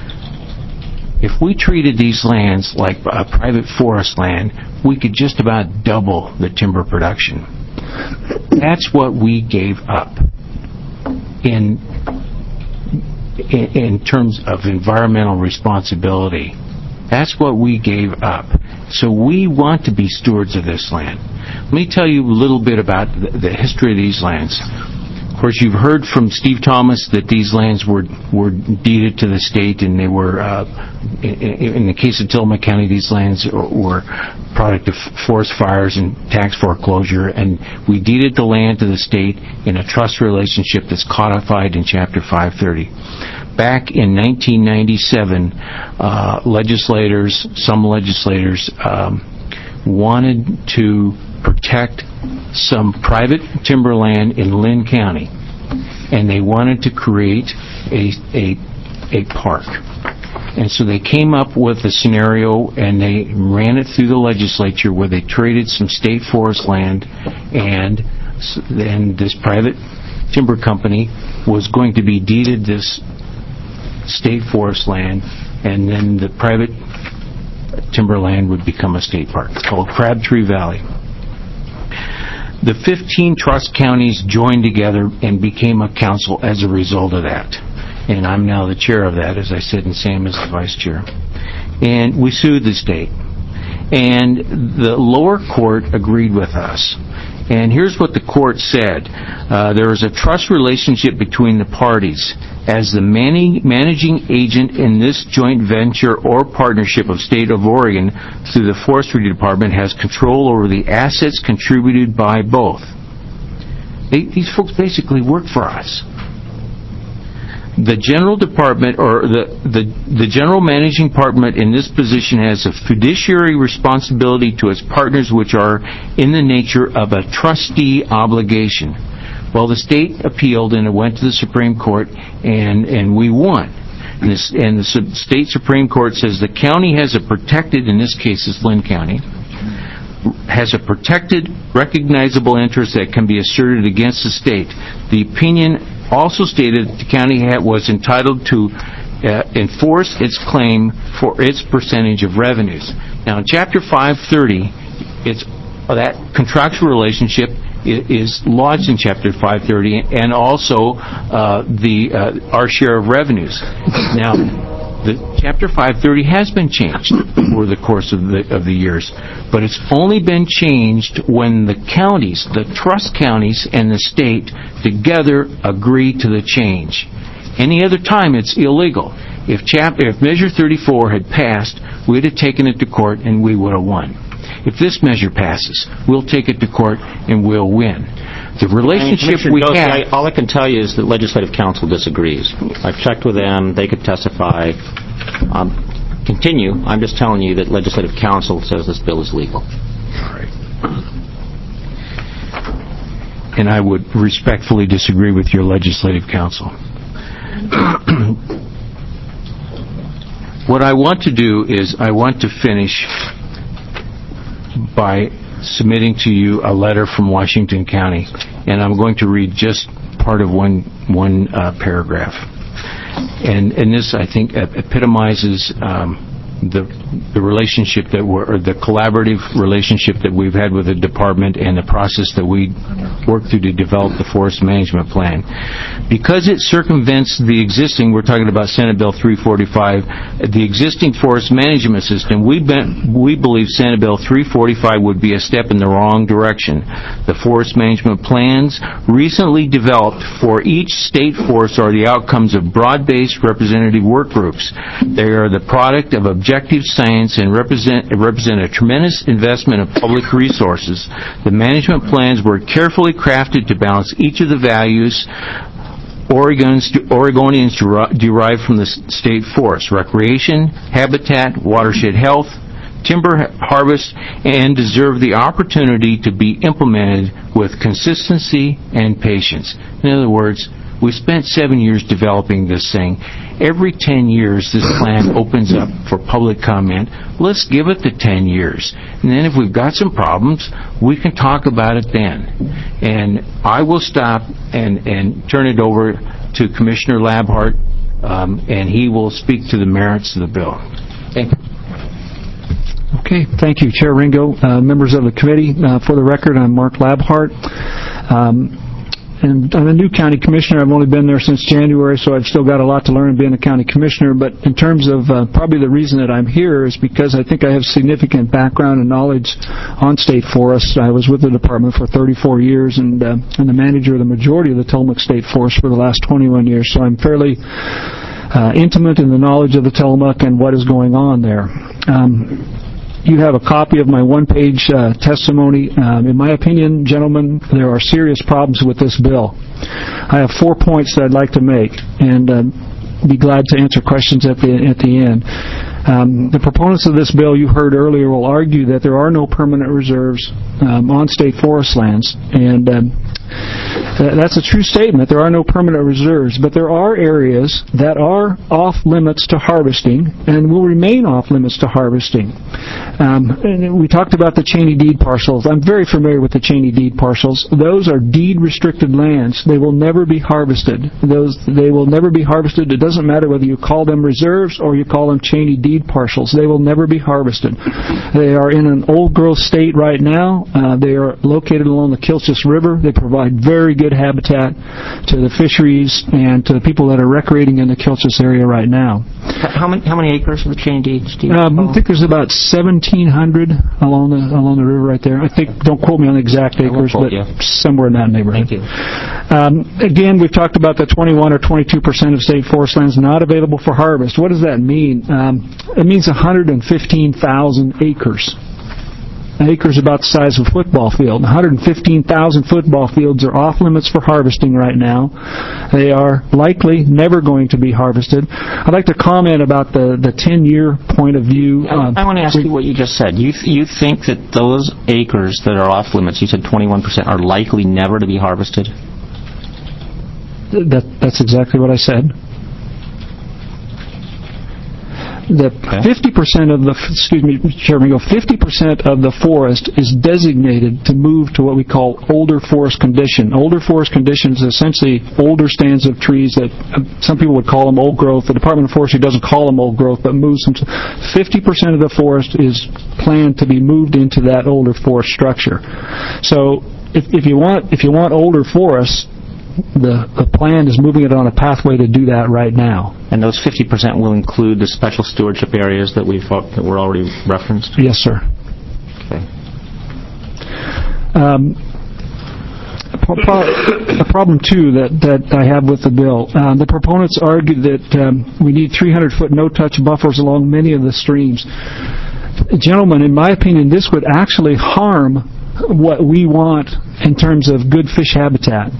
If we treated these lands like a private forest land, we could just about double the timber production. That's what we gave up in in, in terms of environmental responsibility. That's what we gave up. So we want to be stewards of this land. Let me tell you a little bit about the, the history of these lands. Of course, you've heard from Steve Thomas that these lands were were deeded to the state, and they were, uh, in, in the case of Tillamook County, these lands were product of forest fires and tax foreclosure, and we deeded the land to the state in a trust relationship that's codified in Chapter five thirty. Back in nineteen ninety-seven, uh, legislators, some legislators, um, wanted to protect some private timberland in Lynn County, and they wanted to create a a a park. And so they came up with a scenario, and they ran it through the legislature where they traded some state forest land, and then this private timber company was going to be deeded this state forest land, and then the private timberland would become a state park. It's called Crabtree Valley. The fifteen trust counties joined together and became a council as a result of that. And I'm now the chair of that, as I said, and Sam is the vice chair. And we sued the state. And the lower court agreed with us. And here's what the court said. Uh, there is a trust relationship between the parties. As the man- managing agent in this joint venture or partnership of State of Oregon through the Forestry Department has control over the assets contributed by both. They, these folks basically work for us. The general department, or the, the, the general managing department in this position has a fiduciary responsibility to its partners which are in the nature of a trustee obligation. Well, the state appealed and it went to the Supreme Court, and, and we won. And, this, and the state Supreme Court says the county has a protected, in this case it's Lynn County, has a protected, recognizable interest that can be asserted against the state. The opinion also stated that the county had, was entitled to uh, enforce its claim for its percentage of revenues. Now, in Chapter five thirty, it's uh, that contractual relationship is lodged in Chapter five thirty, and also uh, the uh, our share of revenues. Now, the Chapter five thirty has been changed over the course of the of the years, but it's only been changed when the counties, the trust counties, and the state together agree to the change. Any other time, it's illegal. If chapter, if Measure thirty-four had passed, we'd have taken it to court and we would have won. If this measure passes, we'll take it to court and we'll win. The relationship I mean, we Doty, have... I, all I can tell you is that Legislative Council disagrees. I've checked with them. They could testify. Um, continue. I'm just telling you that Legislative Council says this bill is legal. All right. And I would respectfully disagree with your Legislative Council. What I want to do is I want to finish by submitting to you a letter from Washington County, and I'm going to read just part of one one uh, paragraph. And and this, I think, epitomizes um, the the relationship that we're, or the collaborative relationship that we've had with the department and the process that we work through to develop the forest management plan. Because it circumvents the existing, we're talking about Senate Bill three forty-five, the existing forest management system, we, been, we believe Senate Bill three forty-five would be a step in the wrong direction. The forest management plans recently developed for each state forest are the outcomes of broad-based representative work groups. They are the product of objective science and represent, represent a tremendous investment of public resources. The management plans were carefully crafted to balance each of the values Oregonians, Oregonians derive from the state forest: recreation, habitat, watershed health, timber harvest, and deserve the opportunity to be implemented with consistency and patience. In other words, we spent seven years developing this thing. Every ten years, this plan opens up for public comment. Let's give it the ten years. And then if we've got some problems, we can talk about it then. And I will stop and, and turn it over to Commissioner Labhart, um, and he will speak to the merits of the bill. Thank you. Okay, thank you, Chair Ringo. Uh, members of the committee, uh, for the record, I'm Mark Labhart. Um, And I'm a new county commissioner. I've only been there since January, so I've still got a lot to learn being a county commissioner. But in terms of uh, probably the reason that I'm here is because I think I have significant background and knowledge on state forests. I was with the department for thirty-four years and, uh, and the manager of the majority of the Tillamook State Forest for the last twenty-one years. So I'm fairly uh, intimate in the knowledge of the Tillamook and what is going on there. Um, You have a copy of my one-page uh, testimony. Um, in my opinion, gentlemen, there are serious problems with this bill. I have four points that I'd like to make, and uh, be glad to answer questions at the at the end. Um, the proponents of this bill you heard earlier will argue that there are no permanent reserves um, on state forest lands, and um, that's a true statement. There are no permanent reserves, but there are areas that are off limits to harvesting and will remain off limits to harvesting. Um, and we talked about the Cheney deed parcels. I'm very familiar with the Cheney deed parcels. Those are deed-restricted lands. They will never be harvested. Those they will never be harvested. It doesn't matter whether you call them reserves or you call them Cheney deed parcels. They will never be harvested. They are in an old-growth state right now. Uh, they are located along the Kilchis River. They provide very good habitat to the fisheries and to the people that are recreating in the Kilchis area right now. How many how many acres of the Cheney deeds? Do you um, I think there's about seventeen hundred along the along the river right there. I think, don't quote me on the exact acres, but you. somewhere in that neighborhood. Thank you. Um, again, we've talked about the twenty-one or twenty-two percent of state forest lands not available for harvest. What does that mean? Um, it means one hundred fifteen thousand acres. An acre is about the size of a football field. one hundred fifteen thousand football fields are off limits for harvesting right now. They are likely never going to be harvested. I'd like to comment about the, the ten-year point of view. I, I want to ask you what you just said. You th- you think that those acres that are off limits, you said twenty-one percent, are likely never to be harvested? That, that's exactly what I said. the fifty percent of the, excuse me, Chairman, fifty percent of the forest is designated to move to what we call older forest condition. Older forest condition is essentially older stands of trees that uh, some people would call them old growth. The Department of Forestry doesn't call them old growth, but moves them to fifty percent of the forest is planned to be moved into that older forest structure. So if, if you want if you want older forests, The, the plan is moving it on a pathway to do that right now. And those fifty percent will include the special stewardship areas that we've that were already referenced? Yes, sir. Okay. Um, a problem, too, that, that I have with the bill. Um, the proponents argue that um, we need three hundred foot no-touch buffers along many of the streams. Gentlemen, in my opinion, this would actually harm what we want in terms of good fish habitat.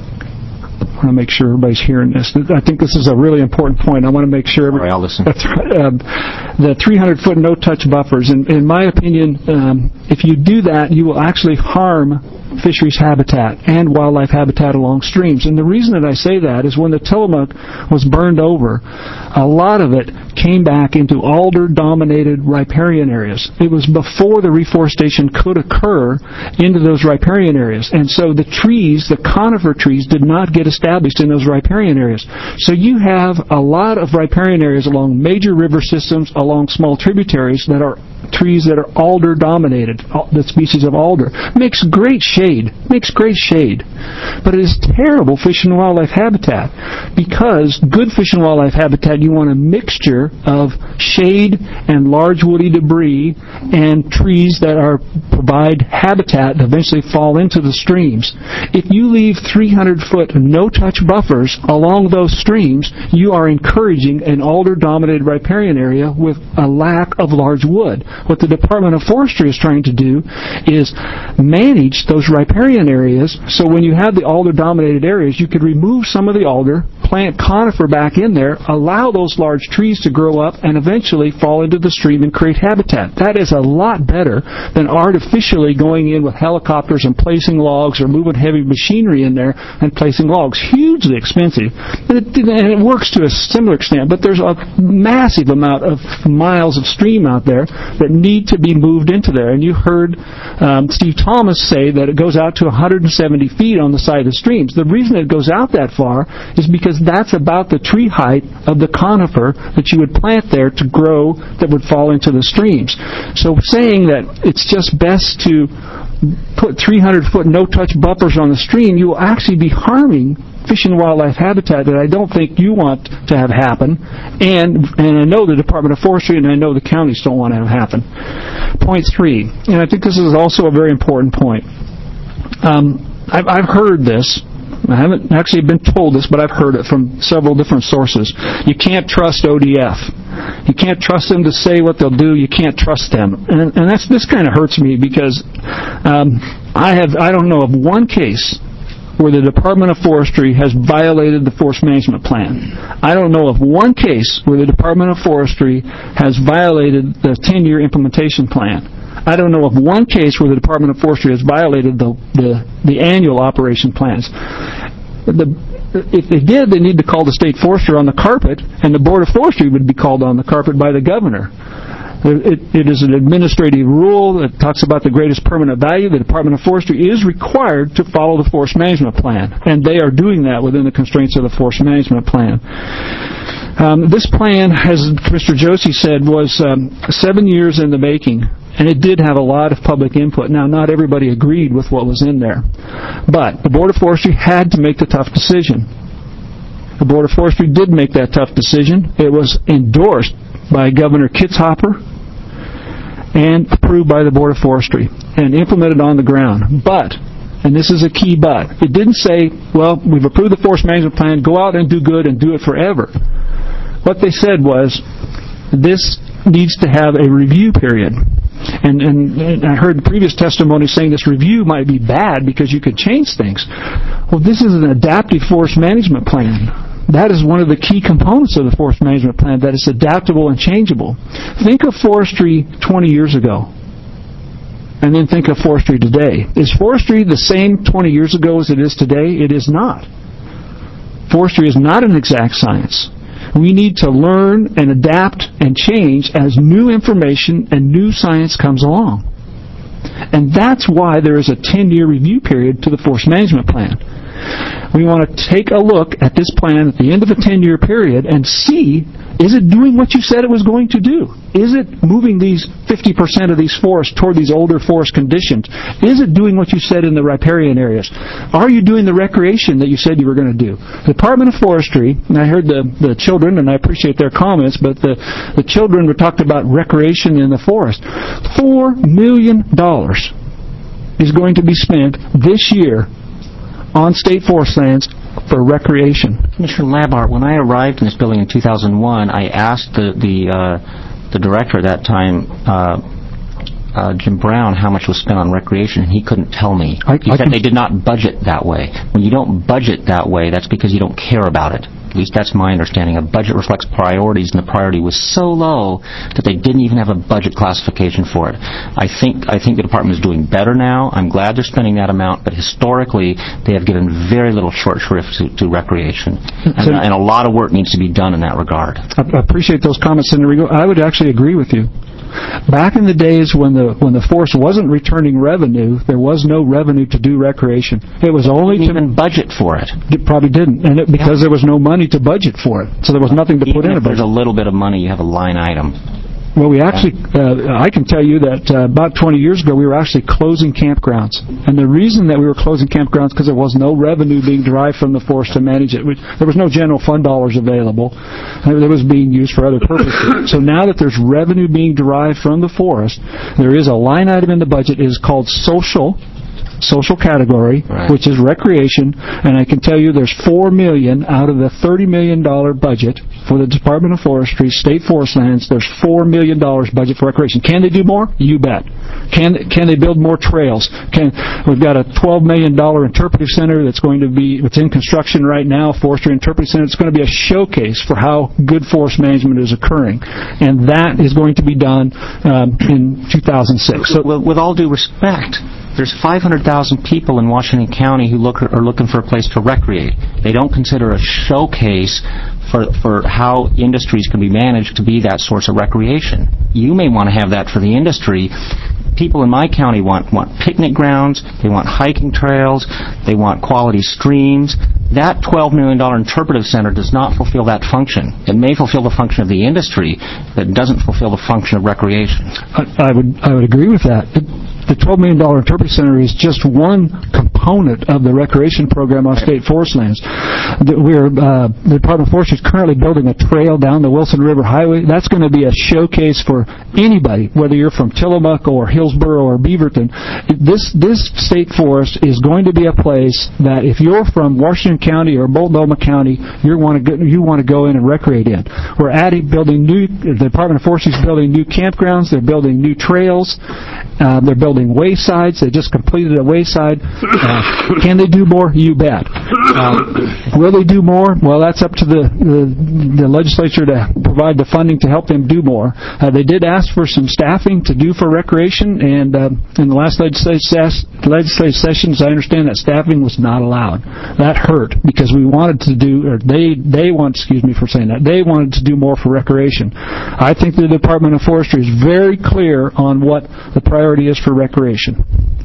I want to make sure everybody's hearing this. I think this is a really important point. I want to make sure everybody... All right, I'll listen. Uh, the three hundred foot no-touch buffers, in, in my opinion, um, if you do that, you will actually harm fisheries habitat and wildlife habitat along streams. And the reason that I say that is when the Tillamook was burned over, a lot of it came back into alder-dominated riparian areas. It was before the reforestation could occur into those riparian areas. And so the trees, the conifer trees, did not get established in those riparian areas. So you have a lot of riparian areas along major river systems, along small tributaries that are trees that are alder-dominated, the species of alder. Makes great shade, makes great shade. But it is terrible fish and wildlife habitat because good fish and wildlife habitat, you want a mixture of shade and large woody debris and trees that are provide habitat that eventually fall into the streams. If you leave three hundred foot no-touch buffers along those streams, you are encouraging an alder-dominated riparian area with a lack of large wood. What the Department of Forestry is trying to do is manage those riparian areas so when you have the alder-dominated areas, you could remove some of the alder, plant conifer back in there, allow those large trees to grow up and eventually fall into the stream and create habitat. That is a lot better than artificially going in with helicopters and placing logs or moving heavy machinery in there and placing logs. Hugely expensive. And it, and it works to a similar extent, but there's a massive amount of miles of stream out there that need to be moved into there. And you heard um, Steve Thomas say that it goes out to one hundred seventy feet on the side of the streams. The reason it goes out that far is because that's about the tree height of the conifer that you would plant there to grow that would fall into the streams. So saying that it's just best to put three hundred foot no-touch buffers on the stream, you will actually be harming fish and wildlife habitat that I don't think you want to have happen, and and I know the Department of Forestry and I know the counties don't want to have happen. Point three, and I think this is also a very important point. Um, I've, I've heard this. I haven't actually been told this, but I've heard it from several different sources. You can't trust O D F. You can't trust them to say what they'll do. You can't trust them, and, and that's this kind of hurts me because um, I have I don't know of one case where the Department of Forestry has violated the Forest Management Plan. I don't know of one case where the Department of Forestry has violated the ten-year implementation plan. I don't know of one case where the Department of Forestry has violated the the, the annual operation plans. The, if they did, they need to call the state forester on the carpet, and the Board of Forestry would be called on the carpet by the governor. It, it is an administrative rule that talks about the greatest permanent value. The Department of Forestry is required to follow the Forest Management Plan, and they are doing that within the constraints of the Forest Management Plan. Um, this plan, as Mister Josie said, was um, seven years in the making, and it did have a lot of public input. Now, not everybody agreed with what was in there, but the Board of Forestry had to make the tough decision. The Board of Forestry did make that tough decision. It was endorsed by Governor Kitzhaber and approved by the Board of Forestry and implemented on the ground. But, and this is a key but, it didn't say, well, we've approved the Forest Management Plan, go out and do good and do it forever. What they said was, this needs to have a review period. And, and, and I heard previous testimony saying this review might be bad because you could change things. Well, this is an adaptive forest management plan. That is one of the key components of the Forest Management Plan, that it's adaptable and changeable. Think of forestry twenty years ago, and then think of forestry today. Is forestry the same twenty years ago as it is today? It is not. Forestry is not an exact science. We need to learn and adapt and change as new information and new science comes along. And that's why there is a ten-year review period to the Forest Management Plan. We want to take a look at this plan at the end of a ten-year period and see, is it doing what you said it was going to do? Is it moving these fifty percent of these forests toward these older forest conditions? Is it doing what you said in the riparian areas? Are you doing the recreation that you said you were going to do? The Department of Forestry, and I heard the, the children, and I appreciate their comments, but the, the children were talked about recreation in the forest. Four million dollars is going to be spent this year on state forest lands for recreation. Commissioner Labhart, when I arrived in this building in two thousand one, I asked the the, uh, the director at that time, uh, uh, Jim Brown, how much was spent on recreation, and he couldn't tell me. I, he I said can... they did not budget that way. When you don't budget that way, that's because you don't care about it. At least that's my understanding. A budget reflects priorities, and the priority was so low that they didn't even have a budget classification for it. I think I think the department is doing better now. I'm glad they're spending that amount, but historically they have given very little short shrift to, to recreation, and, so, and a lot of work needs to be done in that regard. I appreciate those comments, Senator Rigo. I would actually agree with you. Back in the days when the when the force wasn't returning revenue, there was no revenue to do recreation. It was only didn't to even budget for it. It probably didn't, and it, because yeah. there was no money to budget for it, so there was nothing to even put in if a budget. There's a little bit of money, you have a line item. Well, we actually, uh, I can tell you that uh, about twenty years ago, we were actually closing campgrounds. And the reason that we were closing campgrounds because there was no revenue being derived from the forest to manage it. We, there was no general fund dollars available. It was being used for other purposes. So now that there's revenue being derived from the forest, there is a line item in the budget. It is called social. social category, right. which is recreation, and I can tell you there's four million dollars out of the thirty million dollars budget for the Department of Forestry, state forest lands, there's four million dollars budget for recreation. Can they do more? You bet. Can can they build more trails? Can We've got a twelve million dollars interpretive center that's going to be, it's in construction right now, Forestry Interpretive Center. It's going to be a showcase for how good forest management is occurring, and that is going to be done um, in two thousand six. So, with, with all due respect, there's five hundred thousand people in Washington County who look are looking for a place to recreate. They don't consider a showcase for for how industries can be managed to be that source of recreation. You may want to have that for the industry. People in my county want, want picnic grounds, they want hiking trails, they want quality streams. That twelve million dollars interpretive center does not fulfill that function. It may fulfill the function of the industry, but it doesn't fulfill the function of recreation. I, I would I would agree with that. It, the twelve million dollars interpretive center is just one component of the recreation program on state forest lands. The, we're, uh, the Department of Forestry is currently building a trail down the Wilson River Highway. That's going to be a showcase for anybody, whether you're from Tillamook or Hillsborough or Beaverton. This this state forest is going to be a place that if you're from Washington County or Multnomah County, you want to go, you want to go in and recreate in. We're adding, building new. The Department of Forestry is building new campgrounds. They're building new trails. Uh, they're building waysides. They just completed a wayside. Uh, can they do more? You bet. Uh, will they do more? Well, that's up to the, the the legislature to provide the funding to help them do more. Uh, they did ask for some staffing to do for recreation, and uh, in the last legislative, ses- legislative sessions, I understand that staffing was not allowed. That hurt because we wanted to do, or they they want, excuse me for saying that, they wanted to do more for recreation. I think the Department of Forestry is very clear on what the priority is for recreation.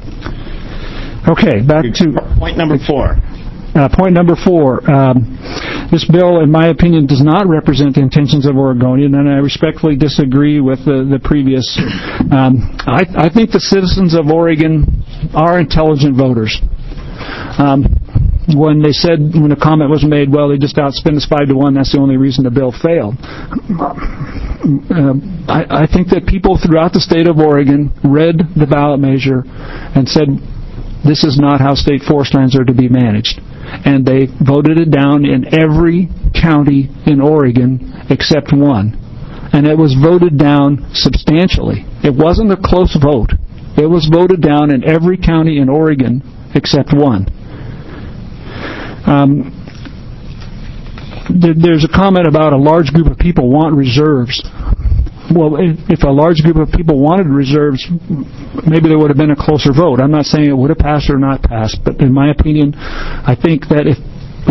Okay, back to point number four. Uh, point number four. Um, this bill, in my opinion, does not represent the intentions of Oregonian, and I respectfully disagree with the, the previous. Um, I, I think the citizens of Oregon are intelligent voters. Um, when they said, when a comment was made, well, they just outspent us five to one, that's the only reason the bill failed. Uh, I, I think that people throughout the state of Oregon read the ballot measure and said, this is not how state forest lands are to be managed. And they voted it down in every county in Oregon except one. And it was voted down substantially. It wasn't a close vote. It was voted down in every county in Oregon except one. Um, th- there's a comment about a large group of people want reserves. Well, if a large group of people wanted reserves, maybe there would have been a closer vote. I'm not saying it would have passed or not passed, but in my opinion, I think that if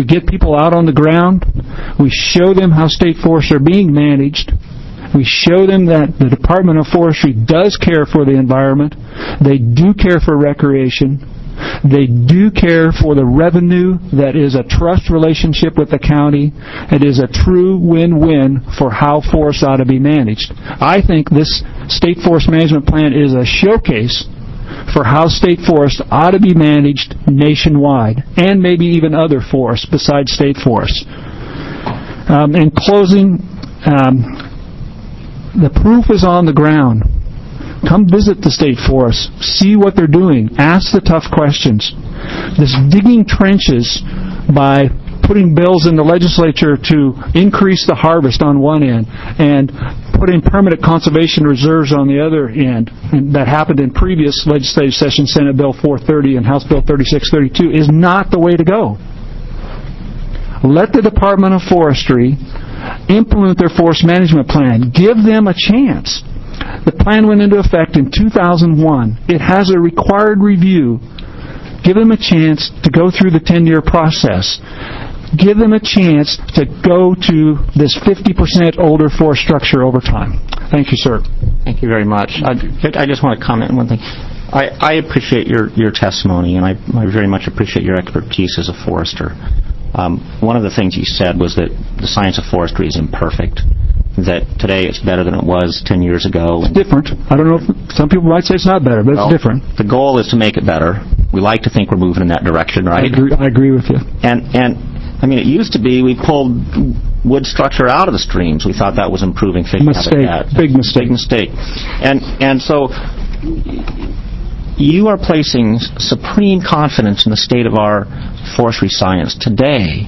We get people out on the ground. We show them how state forests are being managed. We show them that the Department of Forestry does care for the environment. They do care for recreation. They do care for the revenue that is a trust relationship with the county. It is a true win-win for how forests ought to be managed. I think this State Forest Management Plan is a showcase for how state forests ought to be managed nationwide, and maybe even other forests besides state forests. Um, in closing, um, the proof is on the ground. Come visit the state forests. See what they're doing. Ask the tough questions. This digging trenches by putting bills in the legislature to increase the harvest on one end and putting permanent conservation reserves on the other end, and that happened in previous legislative sessions, Senate Bill four thirty and House Bill thirty-six thirty-two, is not the way to go. Let the Department of Forestry implement their forest management plan. Give them a chance. The plan went into effect in two thousand one. It has a required review. Give them a chance to go through the ten-year process. Give them a chance to go to this fifty percent older forest structure over time. Thank you, sir. Thank you very much. I, I just want to comment on one thing. I, I appreciate your, your testimony, and I, I very much appreciate your expertise as a forester. Um, one of the things you said was that the science of forestry is imperfect, that today it's better than it was ten years ago. It's different. I don't know if some people might say it's not better, but well, it's different. The goal is to make it better. We like to think we're moving in that direction, right? I agree, I agree with you. And, and I mean, it used to be we pulled wood structure out of the streams. We thought that was improving fish mistake. habitat. Big mistake. Big mistake. And, and so you are placing supreme confidence in the state of our forestry science today.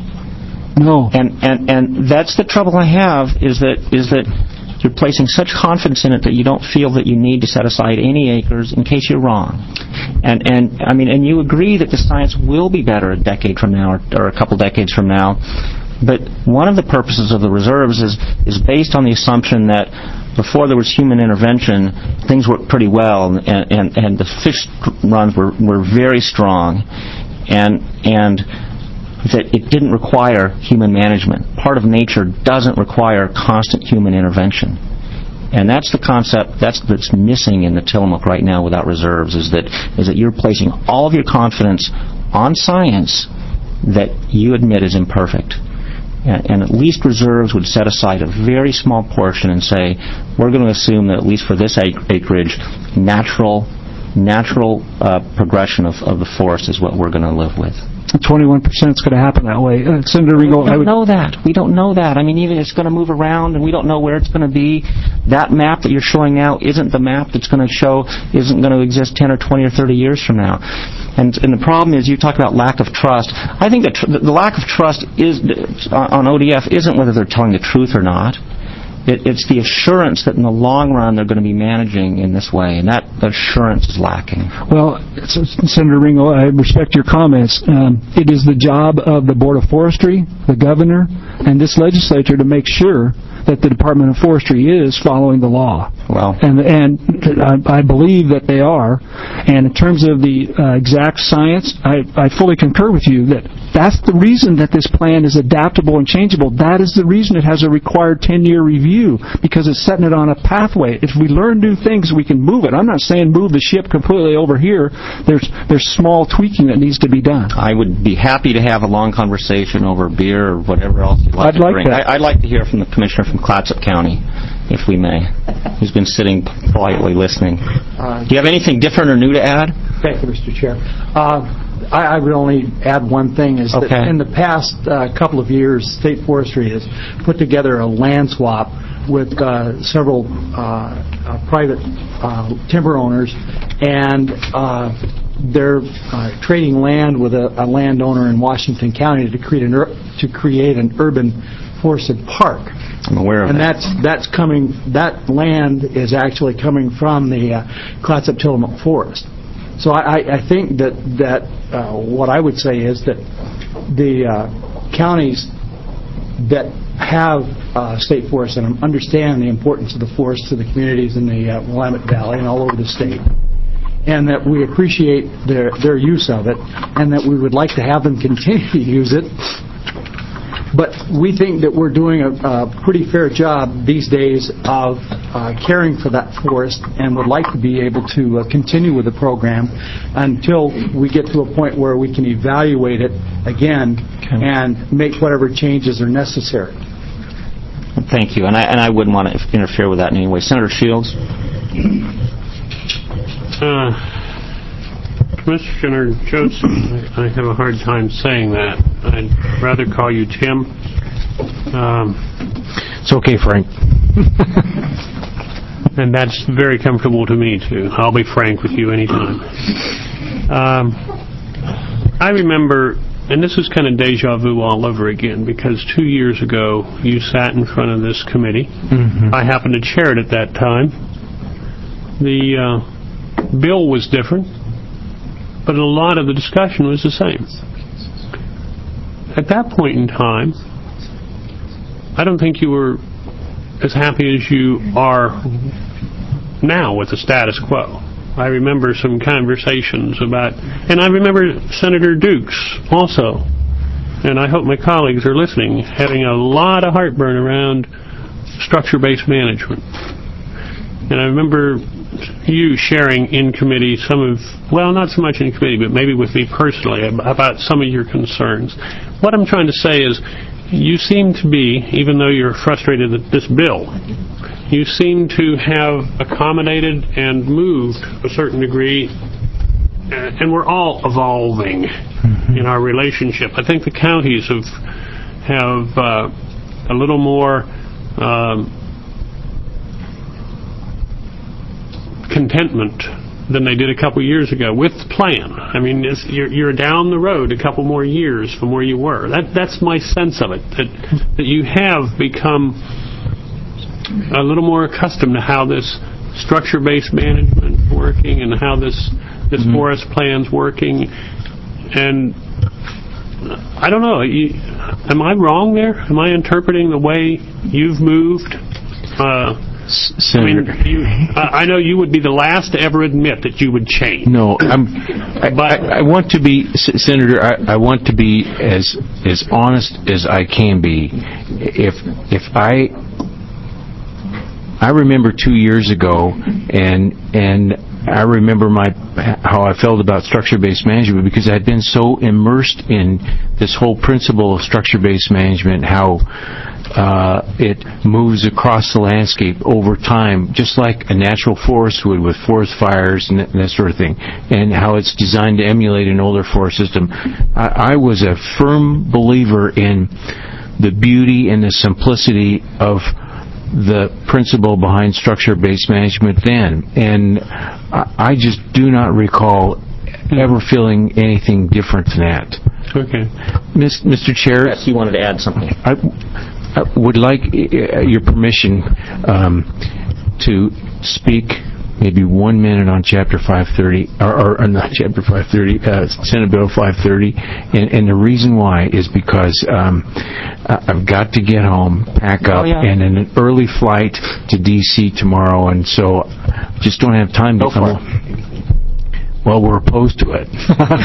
No. And, and, and that's the trouble I have, is that, is that you're placing such confidence in it that you don't feel that you need to set aside any acres in case you're wrong. And, and I mean, and you agree that the science will be better a decade from now or, or a couple decades from now. But one of the purposes of the reserves is, is based on the assumption that before there was human intervention, things worked pretty well, and, and, and the fish runs were, were very strong, and, and that it didn't require human management. Part of nature doesn't require constant human intervention. And that's the concept that's, that's missing in the Tillamook right now without reserves, is that, is that you're placing all of your confidence on science that you admit is imperfect. And at least reserves would set aside a very small portion and say, we're going to assume that at least for this acreage, natural natural uh, progression of, of the forest is what we're going to live with. twenty-one percent is going to happen that way. Uh, Senator Ringo, we don't I would know that. We don't know that. I mean, even it's going to move around, and we don't know where it's going to be. That map that you're showing now isn't the map that's going to show, isn't going to exist ten or twenty or thirty years from now. And, and the problem is, you talk about lack of trust. I think that tr- the lack of trust is on O D F isn't whether they're telling the truth or not. It, it's the assurance that in the long run they're going to be managing in this way, and that assurance is lacking. Well, Senator Ringo, I respect your comments. Um, it is the job of the Board of Forestry, the governor, and this legislature to make sure that the Department of Forestry is following the law. Well, and and I, I believe that they are. And in terms of the uh, exact science, I, I fully concur with you that that's the reason that this plan is adaptable and changeable. That is the reason it has a required ten-year review, because it's setting it on a pathway. If we learn new things, we can move it. I'm not saying move the ship completely over here. There's there's small tweaking that needs to be done. I would be happy to have a long conversation over beer or whatever else you'd like I'd to like bring. that. I, I'd like to hear from the commissioner from Clatsop County, if we may, who's been sitting politely listening. Uh, Do you have anything different or new to add? Thank you, Mister Chair. Uh, I, I would only add one thing, is okay. that in the past uh, couple of years, State Forestry has put together a land swap with uh, several uh, uh, private uh, timber owners, and uh, they're uh, trading land with a, a landowner in Washington County to create an, ur- to create an urban forested park. I'm aware of and that. that's that's coming. That land is actually coming from the uh, Clatsop Tillamook Forest. So I, I think that that uh, what I would say is that the uh, counties that have uh, state forests and understand the importance of the forest to the communities in the uh, Willamette Valley and all over the state, and that we appreciate their, their use of it, and that we would like to have them continue to use it. But we think that we're doing a, a pretty fair job these days of uh, caring for that forest, and would like to be able to uh, continue with the program until we get to a point where we can evaluate it again okay. and make whatever changes are necessary. Thank you, and I, and I wouldn't want to interfere with that in any way. Senator Shields? Uh, Commissioner Joseph, I have a hard time saying that. I'd rather call you Tim. Um, it's okay, Frank. And that's very comfortable to me, too. I'll be frank with you anytime. Um, I remember, and this is kind of deja vu all over again, because two years ago you sat in front of this committee. Mm-hmm. I happened to chair it at that time. The uh, bill was different, but a lot of the discussion was the same. At that point in time, I don't think you were as happy as you are now with the status quo. I remember some conversations about, and I remember Senator Dukes also, and I hope my colleagues are listening, having a lot of heartburn around structure-based management. And I remember you sharing in committee some of, well, not so much in committee, but maybe with me personally, about some of your concerns. What I'm trying to say is, you seem to be, even though you're frustrated at this bill, you seem to have accommodated and moved a certain degree, and we're all evolving mm-hmm. in our relationship. I think the counties have, have uh, a little more um, contentment than they did a couple years ago with the plan. I mean, it's, you're, you're down the road a couple more years from where you were. That, that's my sense of it, that, that you have become a little more accustomed to how this structure-based management is working and how this, this mm-hmm. forest plan's working. And I don't know, you, am I wrong there? Am I interpreting the way you've moved? Uh, Senator, I mean, you, I know you would be the last to ever admit that you would change. No, I'm, I, I, I want to be, Senator. I, I want to be as as honest as I can be. If if I I remember two years ago, and and I remember my how I felt about structure-based management, because I'd been so immersed in this whole principle of structure-based management, how Uh, it moves across the landscape over time, just like a natural forest would with forest fires and that, that sort of thing, and how it's designed to emulate an older forest system. I, I was a firm believer in the beauty and the simplicity of the principle behind structure-based management then, and I, I just do not recall ever feeling anything different than that. Okay. Mister Chair? Yes, you wanted to add something. I, I would like uh, your permission um, to speak maybe one minute on Chapter five thirty, or, or not Chapter five thirty, uh, Senate Bill five thirty, and, and the reason why is because um, I've got to get home, pack up, oh, yeah. and an early flight to D C tomorrow, and so just don't have time to Go come. For it. Well, we're opposed to it.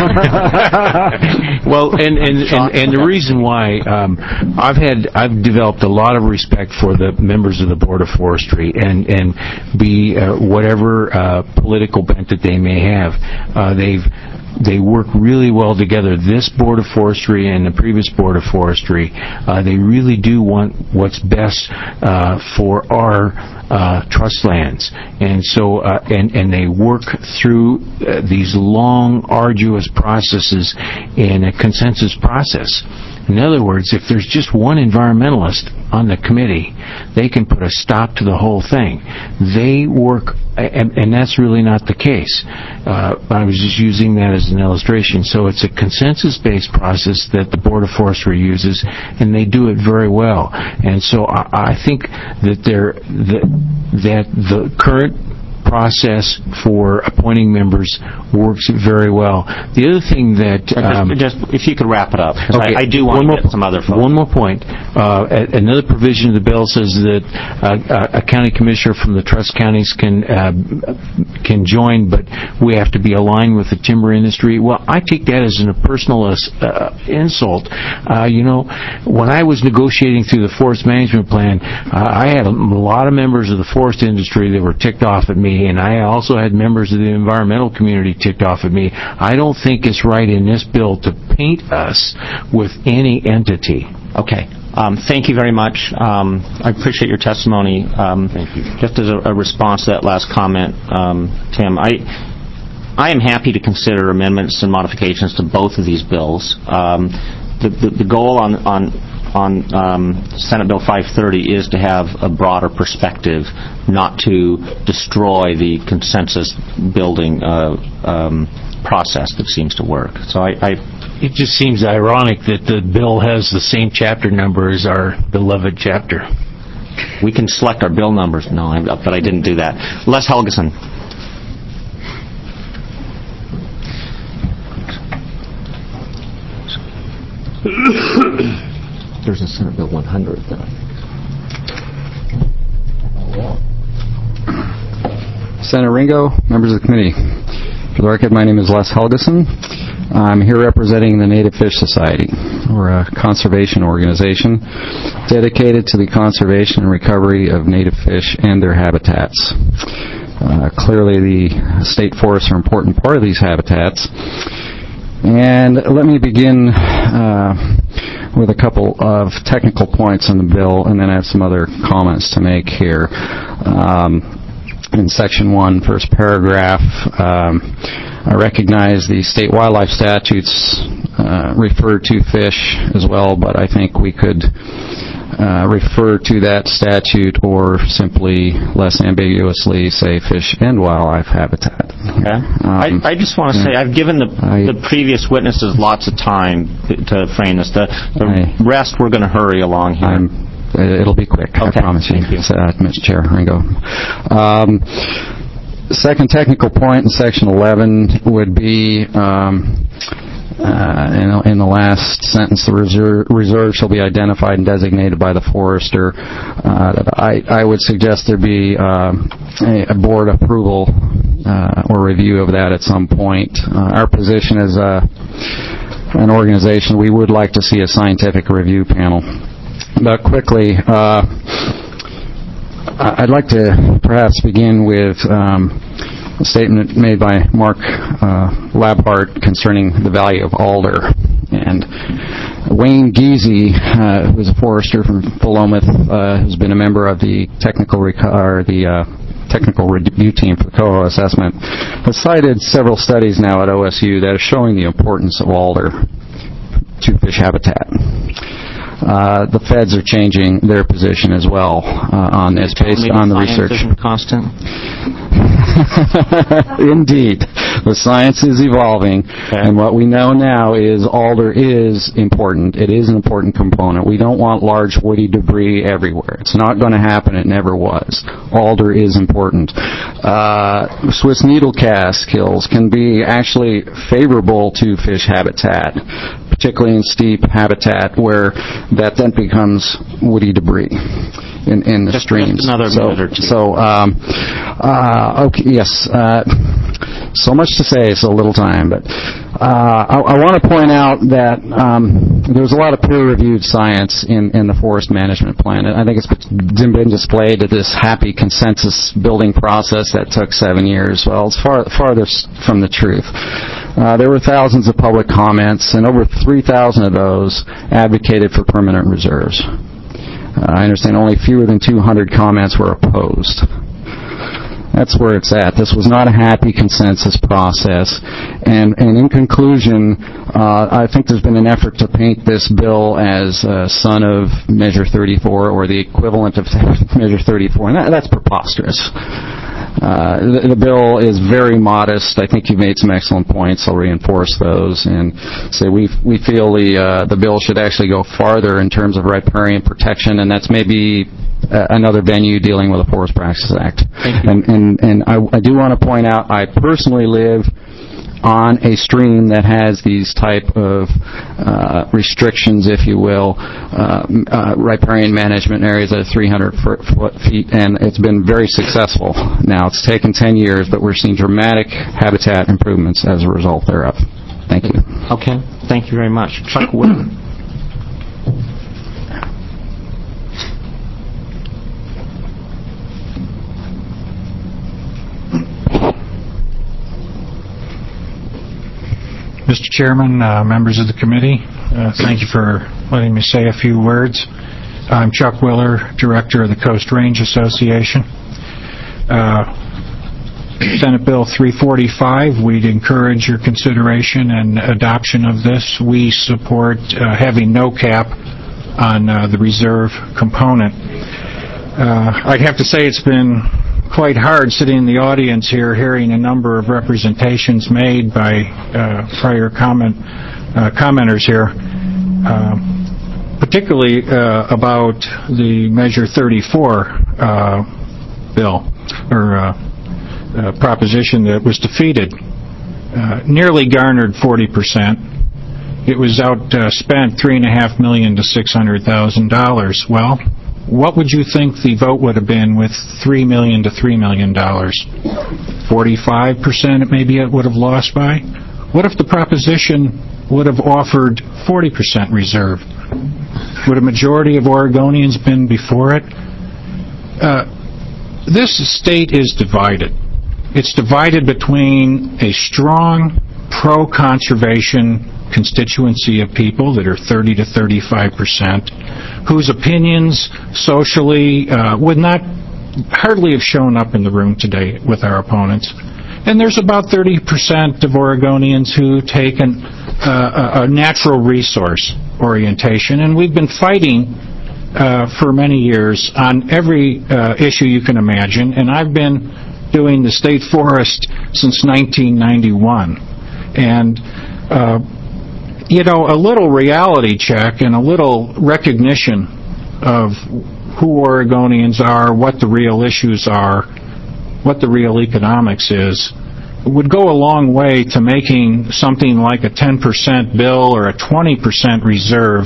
Well, and and, and and the reason why um, I've had I've developed a lot of respect for the members of the Board of Forestry, and and be uh, whatever uh, political bent that they may have, uh, they've. They work really well together. This Board of Forestry and the previous Board of Forestry, uh, they really do want what's best uh, for our uh, trust lands, and so uh, and and they work through uh, these long, arduous processes in a consensus process. In other words, if there's just one environmentalist on the committee, they can put a stop to the whole thing. They work, and, and that's really not the case. Uh, I was just using that as an illustration. So it's a consensus-based process that the Board of Forestry uses, and they do it very well. And so I, I think that they're, that, that the current process for appointing members works very well. The other thing that... Um, just, just if you could wrap it up, because okay, I, I do want one to more, get some other folks. One more point. Uh, another provision of the bill says that uh, a county commissioner from the trust counties can uh, can join, but we have to be aligned with the timber industry. Well, I take that as a personal uh, insult. Uh, you know, when I was negotiating through the forest management plan, uh, I had a, a lot of members of the forest industry that were ticked off at me, and I also had members of the environmental community ticked off at me. I don't think it's right in this bill to paint us with any entity. Okay. Um, thank you very much. Um, I appreciate your testimony. Um, thank you. Just as a, a response to that last comment, um, Tim, I I am happy to consider amendments and modifications to both of these bills. Um, the, the, the goal on on on um, Senate Bill five thirty is to have a broader perspective, not to destroy the consensus building uh, um, process that seems to work. So I, I It just seems ironic that the bill has the same chapter number as our beloved chapter. We can select our bill numbers. No, I, but I didn't do that. Les Helgeson. There's a Senate Bill one hundred, though. Senator Ringo, members of the committee. For the record, my name is Les Helgeson. I'm here representing the Native Fish Society. We're a conservation organization dedicated to the conservation and recovery of native fish and their habitats. Uh, clearly, the state forests are an important part of these habitats. And let me begin uh, with a couple of technical points on the bill, and then I have some other comments to make here. Um, in Section one, first paragraph, um, I recognize the state wildlife statutes uh, refer to fish as well, but I think we could uh, refer to that statute or simply less ambiguously say fish and wildlife habitat. Okay. Um, I, I just want to yeah. say I've given the, I, the previous witnesses lots of time to, to frame this. The, the I, rest we're going to hurry along here. I'm, It'll be quick, okay. I promise you, Thank you. Uh, Mister Chair Ringo. Um, second technical point in Section eleven would be, um, uh, in, in the last sentence, the reserve, reserve shall be identified and designated by the forester. Uh, I, I would suggest there be uh, a, a board approval uh, or review of that at some point. Uh, our position as a, an organization, we would like to see a scientific review panel. But quickly, uh, I'd like to perhaps begin with um, a statement made by Mark uh, Labhart concerning the value of alder. And Wayne Giese, uh, who is a forester from Philomath, uh, who's been a member of the technical reco- or the uh, technical review team for the Coho assessment, has cited several studies now at O S U that are showing the importance of alder to fish habitat. Uh, the feds are changing their position as well uh, on this based on the research. Isn't constant? Indeed. The science is evolving, okay. And what we know now is alder is important. It is an important component. We don't want large woody debris everywhere. It's not going to happen. It never was. Alder is important. Uh, Swiss needle cast kills can be actually favorable to fish habitat, particularly in steep habitat where that then becomes woody debris in, in the just, streams. Just another so, minute or two. So, um, uh, okay, yes. Uh, so much to say, so little time. But uh, I, I want to point out that um, there's a lot of peer-reviewed science in, in the forest management plan. I think it's been displayed at this happy consensus building process that took seven years. Well, it's far farthest from the truth. Uh, there were thousands of public comments, and over three thousand of those advocated for permanent reserves. Uh, I understand only fewer than two hundred comments were opposed. That's where it's at. This was not a happy consensus process. And, and in conclusion, uh, I think there's been an effort to paint this bill as a son of Measure thirty-four or the equivalent of Measure thirty-four, and that, that's preposterous. Uh, the, the bill is very modest. I think you've made some excellent points. I'll reinforce those and say we we feel the uh, the bill should actually go farther in terms of riparian protection, and that's maybe uh, another venue dealing with the Forest Practices Act. And, and, and I, I do want to point out, I personally live on a stream that has these type of uh, restrictions, if you will, uh, uh, riparian management areas at three hundred foot feet, and it's been very successful. Now, it's taken ten years, but we're seeing dramatic habitat improvements as a result thereof. Thank you. Okay. Thank you very much. Chuck Whitman. Mister Chairman, uh, members of the committee, uh, thank you for letting me say a few words. I'm Chuck Willer, Director of the Coast Range Association. Uh, Senate Bill three forty-five, we'd encourage your consideration and adoption of this. We support uh, having no cap on uh, the reserve component. Uh, I'd have to say it's been quite hard sitting in the audience here hearing a number of representations made by uh, prior comment uh, commenters here, uh, particularly uh, about the Measure thirty-four uh, bill, or uh, uh, proposition that was defeated. Uh, nearly garnered forty percent. It was outspent three and a half million to six hundred thousand dollars. Well, what would you think the vote would have been with three million to three million dollars? Forty-five percent, maybe it would have lost by. What if the proposition would have offered forty percent reserve? Would a majority of Oregonians been before it? Uh, this state is divided. It's divided between a strong pro-conservation constituency of people that are thirty to thirty-five percent, whose opinions socially uh, would not hardly have shown up in the room today with our opponents. And there's about thirty percent of Oregonians who take an, uh, a natural resource orientation, and we've been fighting uh, for many years on every uh, issue you can imagine, and I've been doing the state forest since nineteen ninety-one. And uh, you know, a little reality check and a little recognition of who Oregonians are, what the real issues are, what the real economics is, would go a long way to making something like a ten percent bill or a twenty percent reserve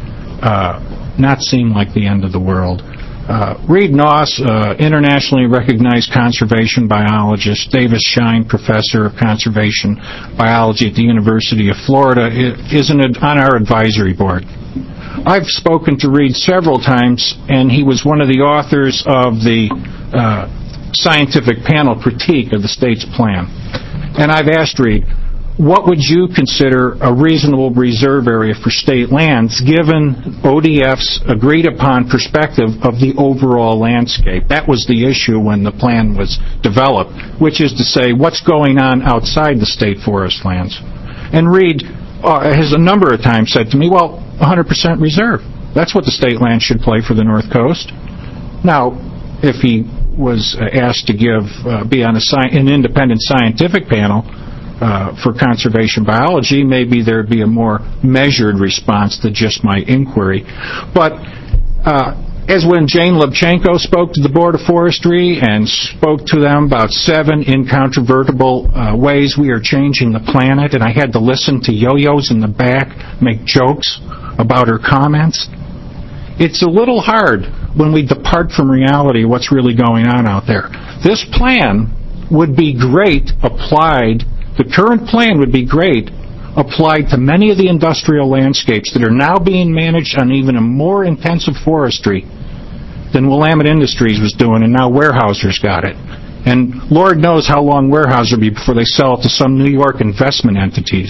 uh, not seem like the end of the world. Uh, Reed Noss, uh, internationally recognized conservation biologist, Davis Shine Professor of Conservation Biology at the University of Florida, is an, on our advisory board. I've spoken to Reed several times, and he was one of the authors of the uh, scientific panel critique of the state's plan. And I've asked Reed, what would you consider a reasonable reserve area for state lands given O D F's agreed-upon perspective of the overall landscape? That was the issue when the plan was developed, which is to say, what's going on outside the state forest lands? And Reed uh, has a number of times said to me, well, one hundred percent reserve. That's what the state land should play for the North Coast. Now, if he was asked to give, uh, be on a sci- an independent scientific panel, Uh, for conservation biology, maybe there'd be a more measured response to just my inquiry. But uh, as when Jane Lubchenco spoke to the Board of Forestry and spoke to them about seven incontrovertible uh, ways we are changing the planet, and I had to listen to yo-yos in the back make jokes about her comments, it's a little hard when we depart from reality what's really going on out there. This plan would be great applied The current plan would be great applied to many of the industrial landscapes that are now being managed on even a more intensive forestry than Willamette Industries was doing, and now Weyerhaeuser's got it. And Lord knows how long Weyerhaeuser will be before they sell it to some New York investment entities.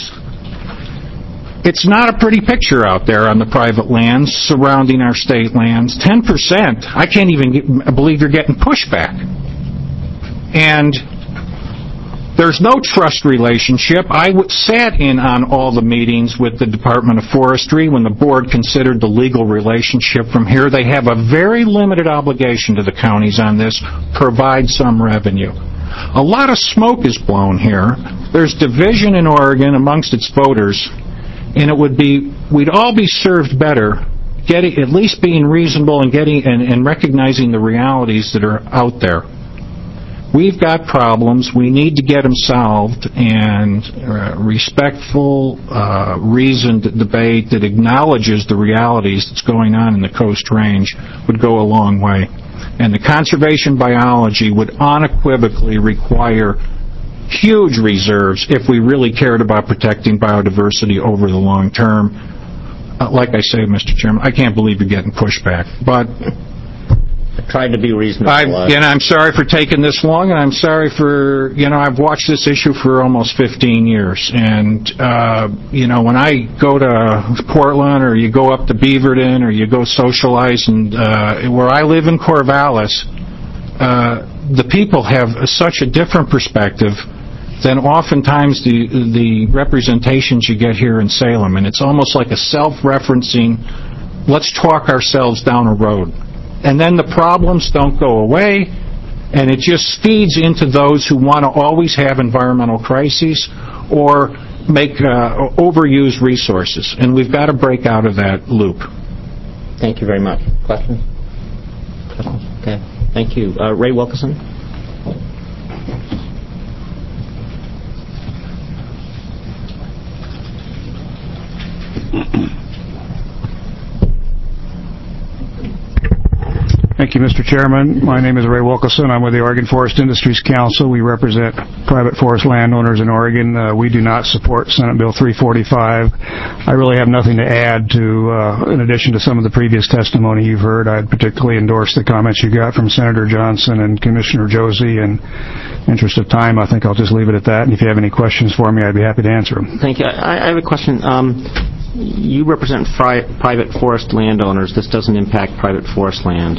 It's not a pretty picture out there on the private lands surrounding our state lands. ten percent, I can't even get, believe you're getting pushback. And there's no trust relationship. I w- sat in on all the meetings with the Department of Forestry when the board considered the legal relationship from here. They have a very limited obligation to the counties on this, provide some revenue. A lot of smoke is blown here. There's division in Oregon amongst its voters, and it would be, we'd all be served better getting, at least being reasonable and getting and, and recognizing the realities that are out there. We've got problems. We need to get them solved, and uh, respectful, uh, reasoned debate that acknowledges the realities that's going on in the Coast Range would go a long way. And the conservation biology would unequivocally require huge reserves if we really cared about protecting biodiversity over the long term. Uh, like I say, Mister Chairman, I can't believe you're getting pushback, but I tried to be reasonable. I, and I'm sorry for taking this long, and I'm sorry for, you know, I've watched this issue for almost fifteen years, and, uh, you know, when I go to Portland, or you go up to Beaverton, or you go socialize, and uh, where I live in Corvallis, uh, the people have such a different perspective than oftentimes the the representations you get here in Salem, and it's almost like a self-referencing, let's talk ourselves down a road. And then the problems don't go away, and it just feeds into those who want to always have environmental crises or make uh, overuse resources. And we've got to break out of that loop. Thank you very much. Questions? Okay. Thank you. Uh, Ray Wilkinson? Thank you, Mister Chairman. My name is Ray Wilkinson. I'm with the Oregon Forest Industries Council. We represent private forest landowners in Oregon. Uh, we do not support Senate Bill three forty-five. I really have nothing to add to, uh, in addition to some of the previous testimony you've heard. I'd particularly endorse the comments you got from Senator Johnson and Commissioner Josie. In interest of time, I think I'll just leave it at that. And if you have any questions for me, I'd be happy to answer them. Thank you. I, I have a question. Um, you represent fri- private forest landowners. This doesn't impact private forest land.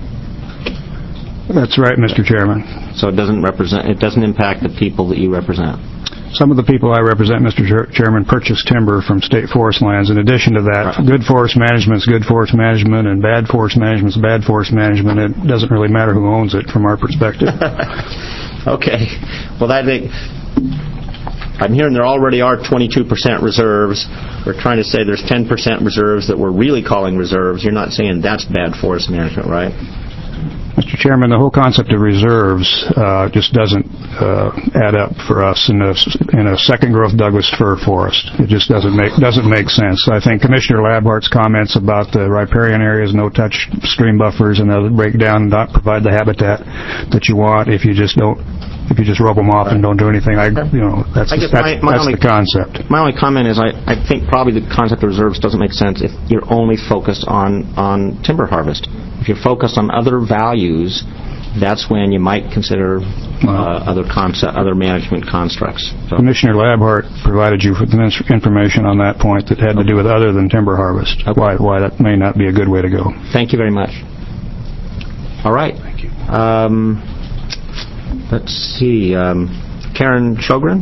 That's right, Mister Chairman. So it doesn't represent, it doesn't impact the people that you represent. Some of the people I represent, Mister Chairman, purchase timber from state forest lands. In addition to that, right. Good forest management is good forest management, and bad forest management is bad forest management. It doesn't really matter who owns it from our perspective. Okay. Well, that they, I'm hearing there already are twenty-two percent reserves. We're trying to say there's ten percent reserves that we're really calling reserves. You're not saying that's bad forest management, right? Mister Chairman, the whole concept of reserves uh, just doesn't uh, add up for us in a, in a second growth Douglas fir forest. It just doesn't make doesn't make sense. I think Commissioner Labhart's comments about the riparian areas, no-touch stream buffers, and they'll break down and not provide the habitat that you want if you just don't if you just rub them off right. and don't do anything. I you know that's I guess that's, my, my that's only, the concept. My only comment is I, I think probably the concept of reserves doesn't make sense if you're only focused on on timber harvest. If you're focused on other values, that's when you might consider uh, other concept, other management constructs. So. Commissioner Labhart provided you with information on that point that had to do with other than timber harvest. Okay. Why, why that may not be a good way to go. Thank you very much. All right. Thank you. Um, let's see. Um, Karen Sjogren?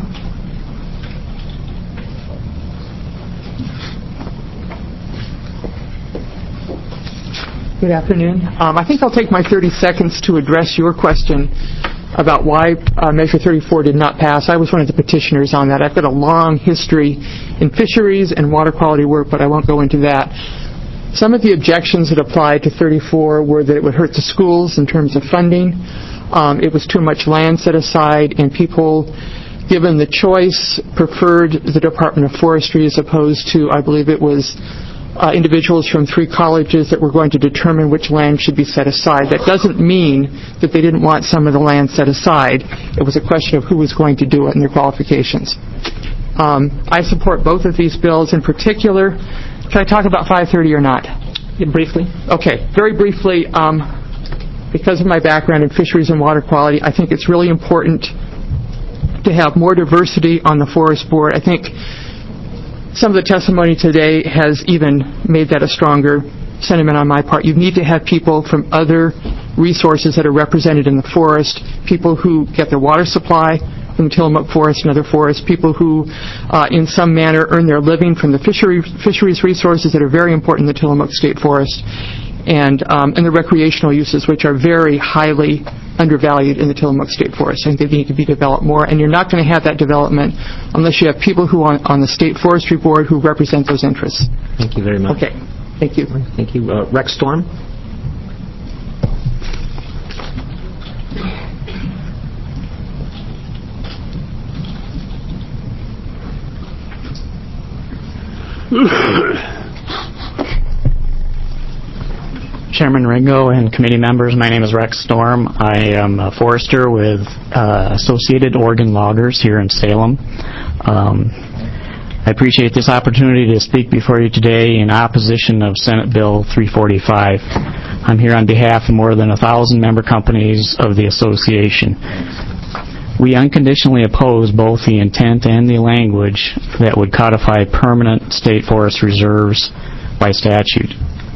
Good afternoon. Um, I think I'll take my thirty seconds to address your question about why uh, Measure thirty-four did not pass. I was one of the petitioners on that. I've got a long history in fisheries and water quality work, but I won't go into that. Some of the objections that applied to thirty-four were that it would hurt the schools in terms of funding. Um, it was too much land set aside, and people, given the choice, preferred the Department of Forestry as opposed to, I believe it was, Uh, individuals from three colleges that were going to determine which land should be set aside. That doesn't mean that they didn't want some of the land set aside. It was a question of who was going to do it and their qualifications. Um, I support both of these bills. In particular, can I talk about five thirty or not? Yeah, briefly. Okay, very briefly. Um, because of my background in fisheries and water quality, I think it's really important to have more diversity on the Forest Board. I think some of the testimony today has even made that a stronger sentiment on my part. You need to have people from other resources that are represented in the forest, people who get their water supply from the Tillamook Forest and other forests, people who uh, in some manner earn their living from the fishery, fisheries resources that are very important in the Tillamook State Forest, and, um, and the recreational uses, which are very highly undervalued in the Tillamook State Forest. I think they need to be developed more, and you're not going to have that development unless you have people who on, on the State Forestry Board who represent those interests. Thank you very much. Okay. Thank you. Thank you. Uh, Rex Storm? Chairman Ringo and committee members, my name is Rex Storm. I am a forester with uh, Associated Oregon Loggers here in Salem. Um, I appreciate this opportunity to speak before you today in opposition of Senate Bill three forty-five. I'm here on behalf of more than a thousand member companies of the association. We unconditionally oppose both the intent and the language that would codify permanent state forest reserves by statute.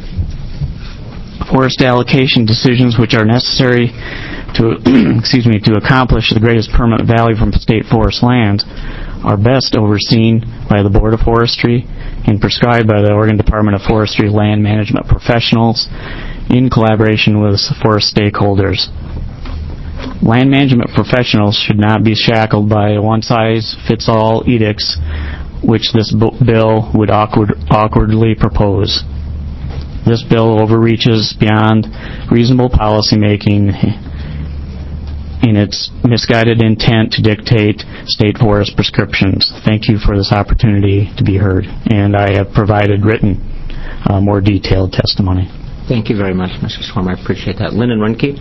Forest allocation decisions which are necessary to excuse me to accomplish the greatest permanent value from state forest lands are best overseen by the Board of Forestry and prescribed by the Oregon Department of Forestry land management professionals in collaboration with forest stakeholders. Land management professionals should not be shackled by one-size-fits-all edicts which this bill would awkward, awkwardly propose. This bill overreaches beyond reasonable policymaking in its misguided intent to dictate state forest prescriptions. Thank you for this opportunity to be heard, and I have provided written, uh, more detailed testimony. Thank you very much, Mister Storm. I appreciate that. Lyndon Runke?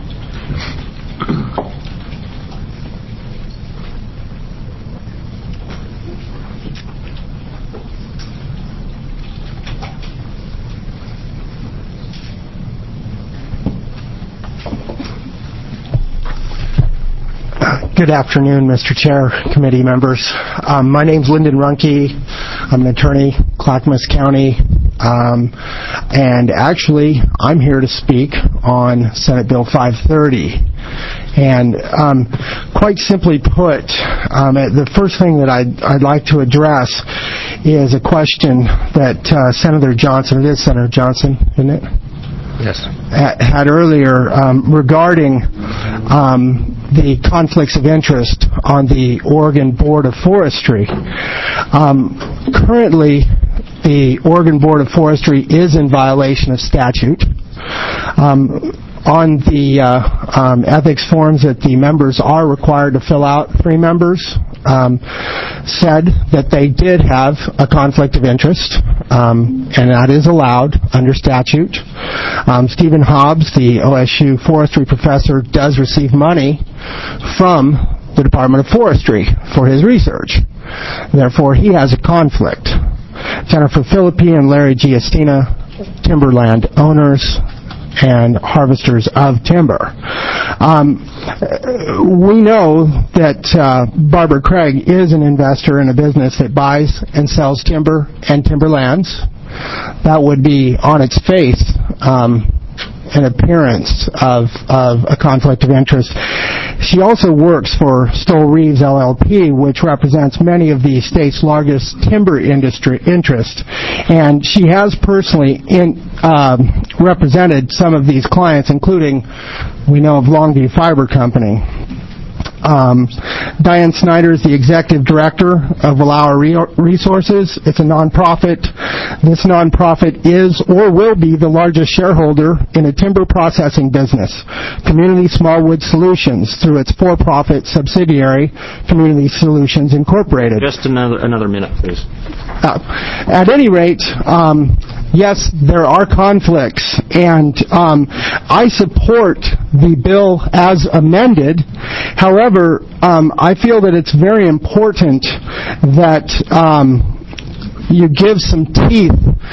Good afternoon, Mister Chair, committee members. Um, my name's Lyndon Runke. I'm an attorney, Clackamas County, um, and actually, I'm here to speak on Senate Bill five thirty. And um, quite simply put, um, the first thing that I'd, I'd like to address is a question that uh, Senator Johnson, it is Senator Johnson, isn't it? Yes. Had earlier um, regarding um, the conflicts of interest on the Oregon Board of Forestry. Um, currently, the Oregon Board of Forestry is in violation of statute. Um, on the uh, um, ethics forms that the members are required to fill out, three members um, said that they did have a conflict of interest, um, and that is allowed under statute. Um, Stephen Hobbs, the O S U forestry professor, does receive money from the Department of Forestry for his research. Therefore, he has a conflict. Jennifer Philippi and Larry Giustina, timberland owners and harvesters of timber. Um, we know that uh, Barbara Craig is an investor in a business that buys and sells timber and timberlands. That would be, on its face, um, an appearance of, of a conflict of interest. She also works for Stoll Reeves L L P, which represents many of the state's largest timber industry interests, and she has personally in, um, represented some of these clients, including, we know of Longview Fiber Company. Um, Diane Snyder is the executive director of Wallowa Resources. It's a nonprofit. This nonprofit is or will be the largest shareholder in a timber processing business, Community Smallwood Solutions, through its for-profit subsidiary, Community Solutions Incorporated. Just another another minute, please. Uh, at any rate, um, yes, there are conflicts, and um, I support the bill as amended. However, um, I feel that it's very important that um, you give some teeth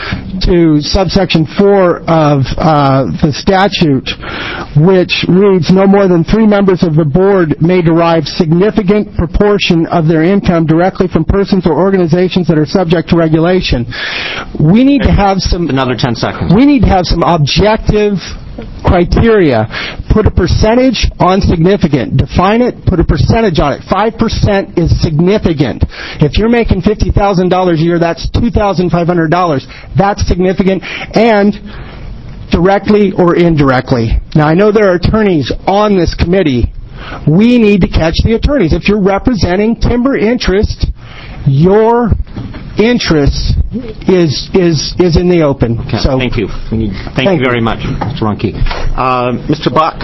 to subsection four of uh, the statute, which reads, no more than three members of the board may derive significant proportion of their income directly from persons or organizations that are subject to regulation. We need to have some... Another ten seconds. We need to have some objective criteria. Put a percentage on significant. Define it, put a percentage on it. five percent is significant. If you're making fifty thousand dollars a year, that's two thousand five hundred dollars. That's significant, and directly or indirectly. Now, I know there are attorneys on this committee. We need to catch the attorneys. If you're representing timber interest, your interests is is is in the open. Okay, So thank you. Thank, Thank you very much, Mister Runke. Uh, Mister Buck,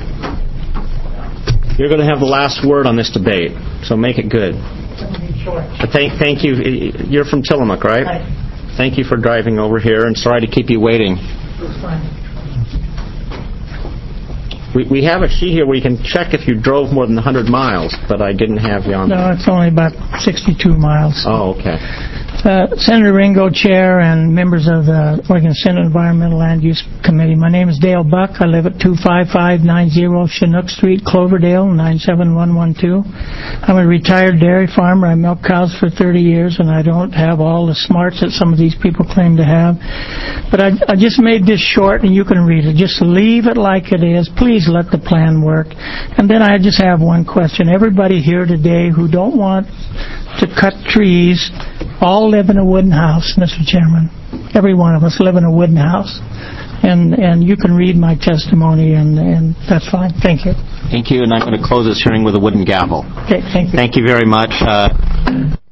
you're going to have the last word on this debate, so make it good. Uh, Thank, thank you. You're from Tillamook, right? Thank you for driving over here, and sorry to keep you waiting. We, we have a sheet here where you can check if you drove more than one hundred miles, but I didn't have you on. No, it's only about sixty-two miles. Oh, okay. Uh, Senator Ringo, Chair, and members of the Oregon Senate Environmental Land Use Committee. My name is Dale Buck. I live at two five five nine zero Chinook Street, Cloverdale, nine seven one one two. I'm a retired dairy farmer. I milk cows for thirty years, and I don't have all the smarts that some of these people claim to have. But I, I just made this short, and you can read it. Just leave it like it is. Please let the plan work. And then I just have one question. Everybody here today who don't want to cut trees all live in a wooden house, Mister Chairman. Every one of us live in a wooden house. And and you can read my testimony, and, and that's fine. Thank you. Thank you, and I'm going to close this hearing with a wooden gavel. Okay, thank you. Thank you very much. Uh,